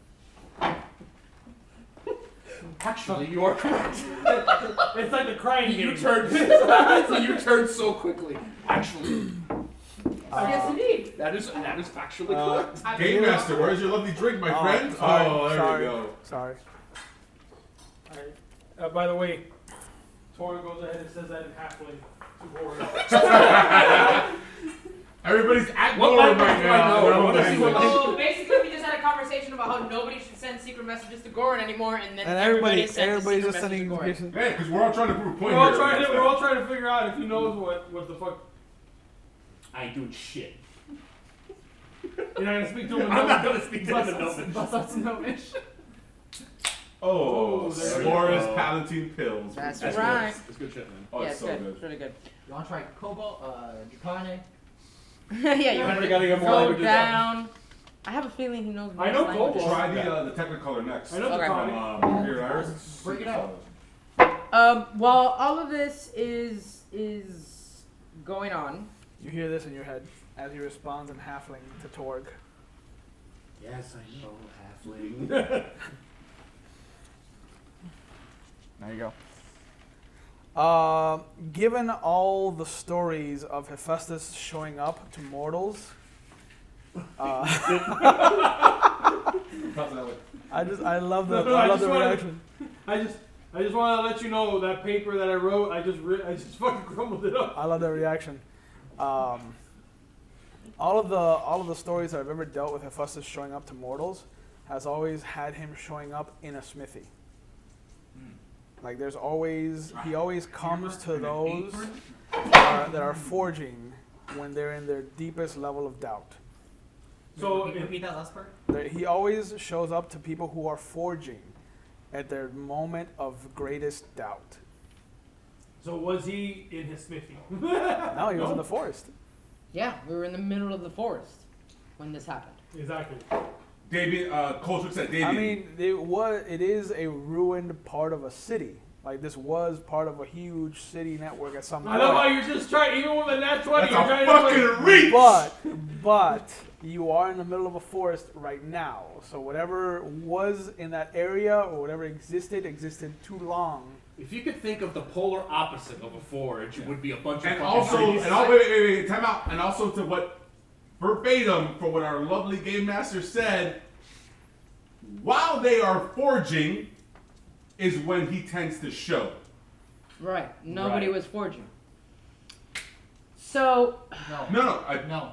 Actually, you are correct. It's like the crying You game. turned. So you turned so quickly. Actually, yes, indeed. that is that is factually Uh, correct. Game Master, where's your lovely drink, my Oh, friend? sorry, oh, there sorry, we go. Sorry. Alright. Uh, by the way, Tora goes ahead and says that in halfling to Goran. Everybody's at What Goran language right do I now. know? Their I own wanna see what language. So basically, we just had a conversation about how nobody should send secret messages to Goran anymore, and then And everybody, sent a everybody's secret just sending message to Goran. information. Yeah, because we're all trying to prove a point We're all here. trying to we're all trying to figure out if he knows what, what the fuck. I ain't doing shit. You're not gonna speak to him. I'm not gonna speak to him in Gnomish. Bust out some Gnomish. Oh, Oh, there we Suarez go. Palatine pills. That's That's right. good. That's good shit, man. Oh, yeah, it's it's so good. good. It's really good. You want to try Cobalt, uh, Draconic? yeah, you I want to gotta get more go languages down. I have a feeling he knows more I know languages. Cobalt. Try the, uh, the Technicolor next. I know the Okay. comic. Um, here, Iris. Break it out. Um, while all of this is is going on, You hear this in your head as he responds in halfling to Torg. Yes, I know, halfling. There you go. Uh, given all the stories of Hephaestus showing up to mortals, uh, I just I love the No, no, I I love just the wanted- reaction. I just I just want to let you know that paper that I wrote. I just re- I just fucking crumbled it up. I love that reaction. Um, all of the all of the stories that I've ever dealt with Hephaestus showing up to mortals has always had him showing up in a smithy. Like there's always he always comes to those that are, that are forging when they're in their deepest level of doubt. So repeat, it- repeat that last part. There- He always shows up to people who are forging at their moment of greatest doubt. So was he in his smithy? No, he was in the forest. yeah, we were in the middle of the forest when this happened. Exactly. David, uh, Coach looks at David. I mean, it was it is a ruined part of a city. Like this was part of a huge city network at some I point. love how you're just trying, even with a nat twenty, that's you're a trying to like, fucking reach! But but you are in the middle of a forest right now. So whatever was in that area or whatever existed existed too long. If you could think of the polar opposite of a forge, it would be a bunch And of fucking also, trees. and all, wait, wait, wait, time out. And also to what verbatim for what our lovely game master said, while they are forging, is when he tends to show. Right. Nobody Right. was forging. So No. No, no, I, No.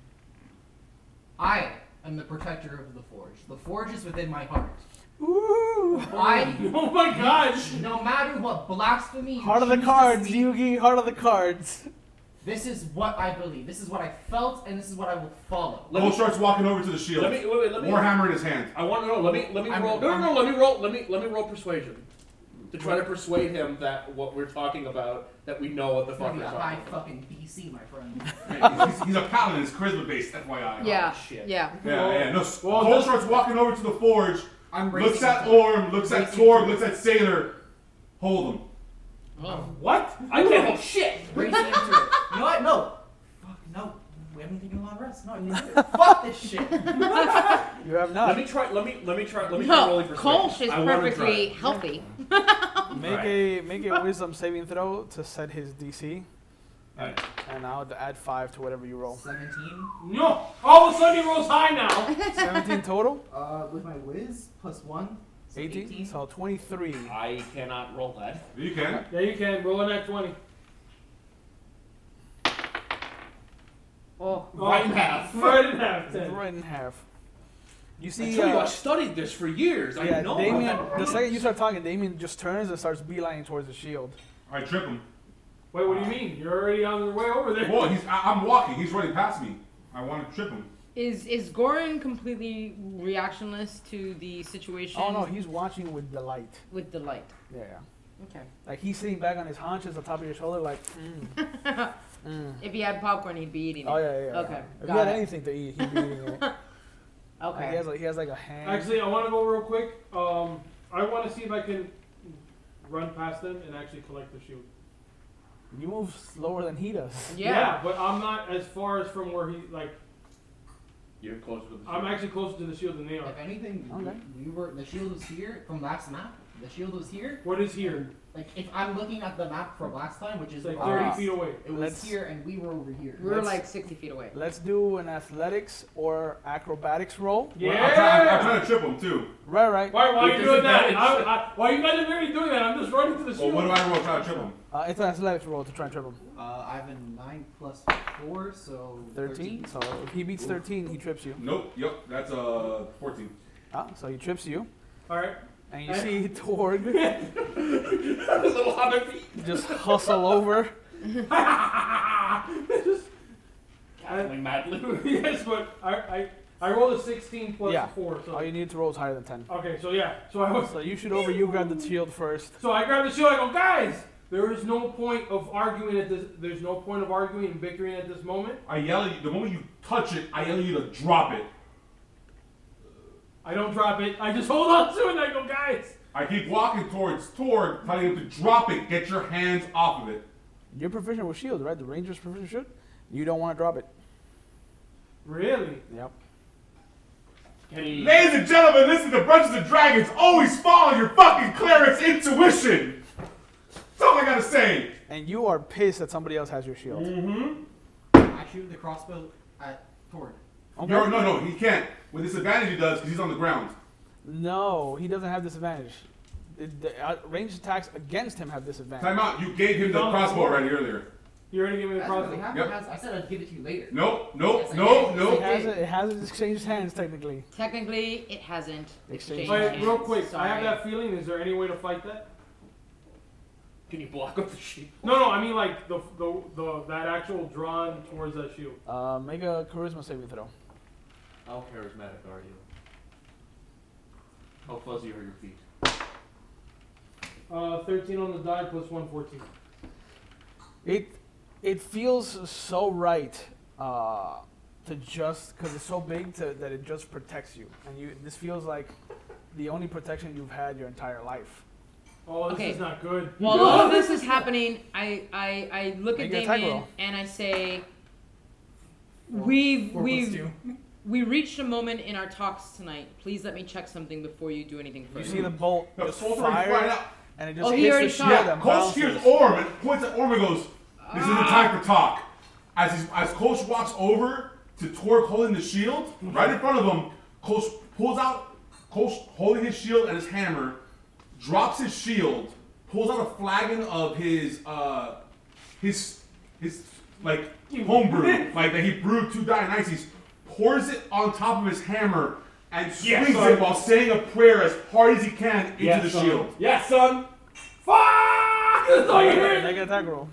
I am the protector of the forge. The forge is within my heart. Ooh. I, oh my gosh! no matter what blasphemy you Heart of the choose to cards, speak, Yugi, heart of the cards. this is what I believe. This is what I felt, and this is what I will follow. Let Cole me- starts walking over to the shield. Let me wait, wait, let me. Warhammer in his hand. I want to know. Let me let me I'm- roll. No, no, I'm- no. Let me roll. Let me let me roll persuasion to try to persuade him that what we're talking about, that we know what the It's fuck gonna we're be a talking high about. fucking D C, my friend. Yeah, he's, he's a paladin. It's charisma based. F Y I. yeah, shit. yeah. Yeah, yeah. No, Well, Cole this- starts walking over to the forge. I'm Looks racing at to- Orm. Looks at racing Torg. to- Looks at Sailor. Hold him. Oh. What? I can't hold shit. Racing into it. You know what? No. Fuck, no. We haven't taken a long rest. No, I can't do it. Fuck this shit. You have Let not. me try. Let me let me try. Let me try No, rolling persuasion. Kolsch is I wanna perfectly try. healthy. Make Right. a make a wisdom saving throw to set his D C, Alright. and I'll add five to whatever you roll. seventeen. No! All of a sudden he rolls high now! Seventeen total. Uh, with my whiz, plus one. so Eighteen. So twenty-three. I cannot roll that. You can. Yeah, you can. Roll a nat twenty. Oh, Right in half. Right in half. ten. Right in half. You I see, told you I uh, studied this for years. I yeah, know Damien. about The that. second you start talking, Damien just turns and starts beelining towards the shield. All right, trip him. Wait, what do you mean? You're already on your way over there. Well, he's. I, I'm walking. He's running past me. I want to trip him. Is is Goran completely reactionless to the situation? Oh no, he's watching with delight. With delight. Yeah, yeah. Okay. Like he's sitting back on his haunches on top of your shoulder, like. Mm. mm. If he had popcorn, he'd be eating it. Oh yeah, yeah. yeah. Okay. If got he had it. anything to eat, he'd be eating it. Okay. Like, he has like he has like a hand. Actually, I want to go real quick. Um, I want to see if I can run past them and actually collect the shield. You move slower than he does. Yeah. but I'm not as far as from where he like. You're closer to the I'm actually closer to the shield than they are. If anything, Okay. we, we were the shield was here from last map. The shield was here. What is here? Like if I'm looking at the map from last time, which is It's like Uh, thirty across, feet away. it was Let's- here and we were over here. We were Let's- like sixty feet away. Let's do an athletics or acrobatics roll. Yeah. I'm trying, I'm trying to trip him too. Right, right. Why, why are With you doing that? disadvantage. I, I, why are you guys already doing that? I'm just running to the Well, shield. what do I roll? Try to trip him. Uh, it's an athletics roll to try and trip him. Uh, I have a nine plus four, so Thirteen. So if he beats thirteen, he trips you. Nope. Yep. That's uh fourteen. Ah, so he trips you, All right. and you see Torg little hobbit feet. just hustle over. Just, Cackling madly. yes, but I, I, I rolled a sixteen plus Yeah. four. So All you need to roll is higher than ten. okay, so yeah, so I was, So you shoot over. You grab the shield first. so I grabbed the shield. I go, guys, there is no point of arguing at this. There's no point of arguing and bickering at this moment. I yell at you. The moment you touch it, I yell at you to drop it. I don't drop it. I just hold on to it and I go, guys. I keep walking towards Torg, telling him to drop it. Get your hands off of it. You're proficient with shield, right? The ranger's proficient with shield. You don't want to drop it. Really? Yep. Can he? Ladies and gentlemen, listen to Dungeons and Dragons. Always follow your fucking cleric's intuition. That's all I gotta say. And you are pissed that somebody else has your shield. Mm-hmm. I shoot the crossbow at Torg. Okay. No, no, no. He can't. With disadvantage, he does because he's on the ground. No, he doesn't have disadvantage. The, the uh, ranged attacks against him have disadvantage. Time out. You gave him the crossbow already earlier. You already gave me the That's what they crossbow. have. Yep. Has- I said I'd give it to you later. Nope, nope, Yes, I nope, did. nope. It hasn't, it hasn't exchanged hands technically. Technically, it hasn't Exchange exchanged Wait, hands. real quick. I have Sorry. that feeling. Is there any way to fight that? Can you block up the shield? No, no. I mean like the the, the that actual drawn towards that shield. Uh, make a charisma saving throw. How charismatic are you? How fuzzy are your feet? Uh, thirteen on the die plus one fourteen. It it feels so right uh, to just because it's so big to, that it just protects you, and you this feels like the only protection you've had your entire life. Oh, this Okay. is not good. While all of this is happening, I, I, I look Make at an attack Damien roll. and I say, we've, Four plus we've, two. we reached a moment in our talks tonight. Please let me check something before you do anything You further. see the bolt The just soldier already fired fire, out. and it just Oh, he hits already the shot. shield Yeah, and Coach hears bounces. Orm and points at Orm and goes, "This isn't the time for talk." As he's, as Coach walks over to Torg holding the shield, right in front of him, Coach pulls out, Coach holding his shield and his hammer, drops his shield, pulls out a flagon of his uh his his like homebrew, like that he brewed two Dionysus, pours it on top of his hammer and Yes, swings son. it while saying a prayer as hard as he can into Yes, the son. shield. Yes, son. Fuck! That's all you hear. Make an attack roll.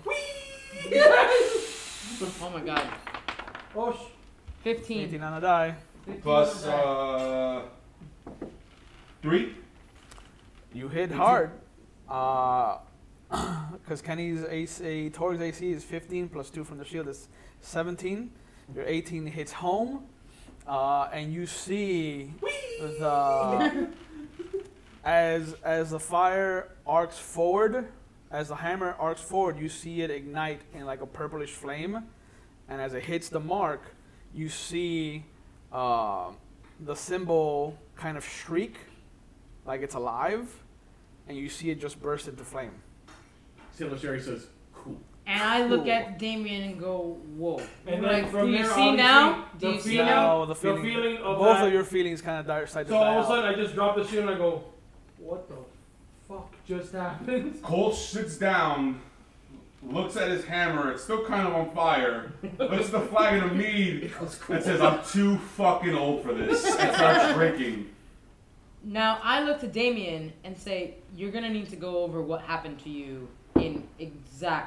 Oh my god. Oh, sh- fifteen. eighteen on the die. Plus uh three. You hit hard. Uh, because Kenny's A C, Torg's A C is fifteen plus two from the shield is seventeen. Your eighteen hits home, uh, and you see the as as the fire arcs forward, as the hammer arcs forward, you see it ignite in like a purplish flame, and as it hits the mark, you see uh, the symbol kind of shriek, like it's alive, and you see it just burst into flame. Sailor Sherry says, "Cool." And I look Cool. at Damien and go, whoa. And like, then from do you there, see now? obviously, Do the you see feeling- now? No, the The feeling, feeling of both that- of your feelings kind of die, start to So die all of a out. sudden, I just drop the shield and I go, "What the fuck just happened?" Colt sits down, looks at his hammer, it's still kind of on fire, looks at the flagon of mead, and says, "I'm too fucking old for this," and starts drinking. Now I look to Damien and say, you're gonna need to go over what happened to you in exact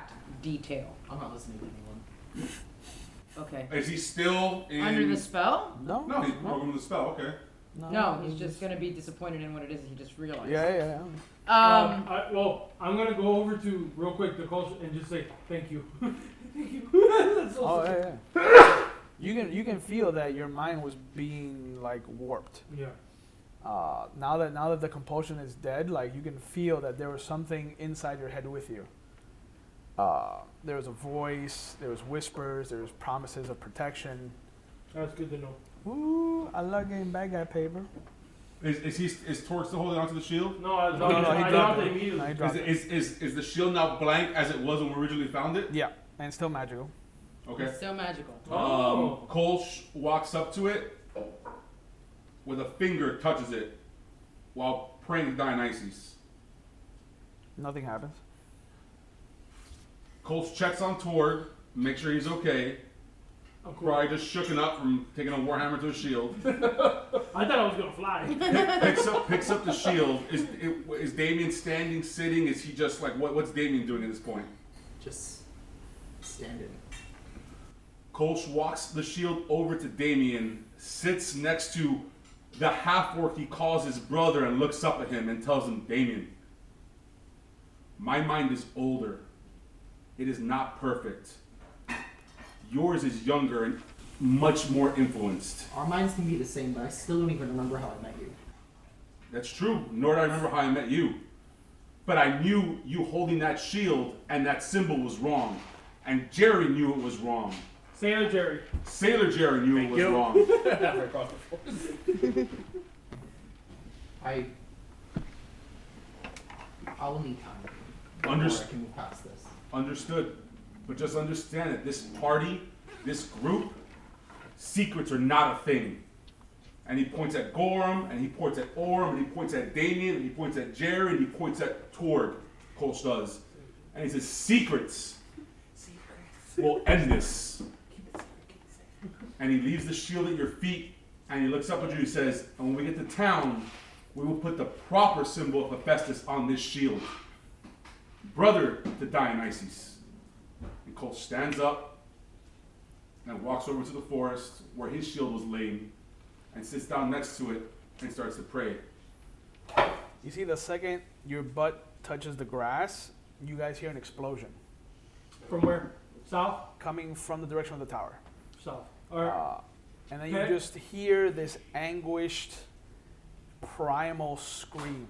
detail. I'm not listening to anyone. Okay. Is he still in... Under the spell? No. No, he's broken the spell. Okay. No, he's just gonna be disappointed in what it is he just realized. Yeah, yeah, yeah. Um, I, well, I'm gonna go over to real quick the culture and just say thank you. Thank you. That's so Oh, sweet. yeah, yeah. You can you can feel that your mind was being like warped. Yeah. Uh, now that now that the compulsion is dead, like you can feel that there was something inside your head with you. Uh, there was a voice, there was whispers, there was promises of protection. That's good to know. Ooh, I love getting bad guy paper. Is, is he is Torque still holding onto the shield? No, I, No, no, no, he I dropped dropped it. it immediately. No, he Is, dropped it- it. is, is, is the shield now blank as it was when we originally found it? Yeah, and still magical. Okay. It's still magical. Oh. Um, Kolsch walks up to it with a finger, touches it while praying to Dionysus. Nothing happens. Kolsch checks on Torg, make sure he's okay. Oh, cool. Probably just shooken up from taking a warhammer to a shield. I thought I was gonna fly. Pick- picks up picks up the shield. Is is Damien standing, sitting? Is he just like what? What's Damien doing at this point? Just standing. Kolsch walks the shield over to Damien, sits next to the half-orc he calls his brother, and looks up at him and tells him, Damien, my mind is older. It is not perfect. Yours is younger and much more influenced. Our minds can be the same, but I still don't even remember how I met you. That's true, nor do I remember how I met you. But I knew you holding that shield and that symbol was wrong. And Jerry knew it was wrong. Sailor Jerry. Sailor Jerry knew it was you. wrong. Never across the floor. I. I'll need time. Unders- before I can move past this. Understood. But just understand that this party, this group, secrets are not a thing. And he points at Gorham, and he points at Orm, and he points at Damien, and he points at Jerry, and he points at Torg, Kolsch does. And he says, secrets will end this. And he leaves the shield at your feet, and he looks up at you and he says, and when we get to town, we will put the proper symbol of Hephaestus on this shield. Brother to Dionysus. And Kolsch stands up and walks over to the forest where his shield was laid and sits down next to it and starts to pray. You see, the second your butt touches the grass, you guys hear an explosion From where? South? coming from the direction of the tower. South. Alright. Uh, and then Okay. you just hear this anguished, primal scream.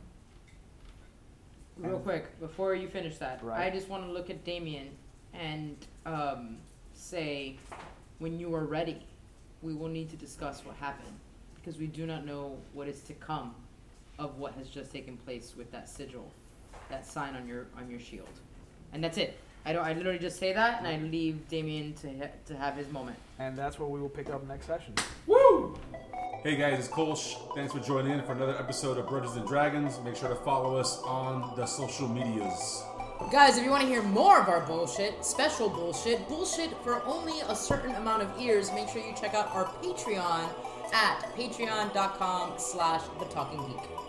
Real quick, before you finish that, Right. I just want to look at Damien and um, say, when you are ready, we will need to discuss what happened, because we do not know what is to come of what has just taken place with that sigil, that sign on your on your shield, and that's it. I don't. I literally just say that, and I leave Damien to ha- to have his moment. And that's what we will pick up next session. Woo! Hey guys, it's Kolsch. Thanks for joining in for another episode of Dungeons and Dragons. Make sure to follow us on the social medias. Guys, if you want to hear more of our bullshit, special bullshit, bullshit for only a certain amount of ears, make sure you check out our Patreon at patreon.com slash the Talking Geek.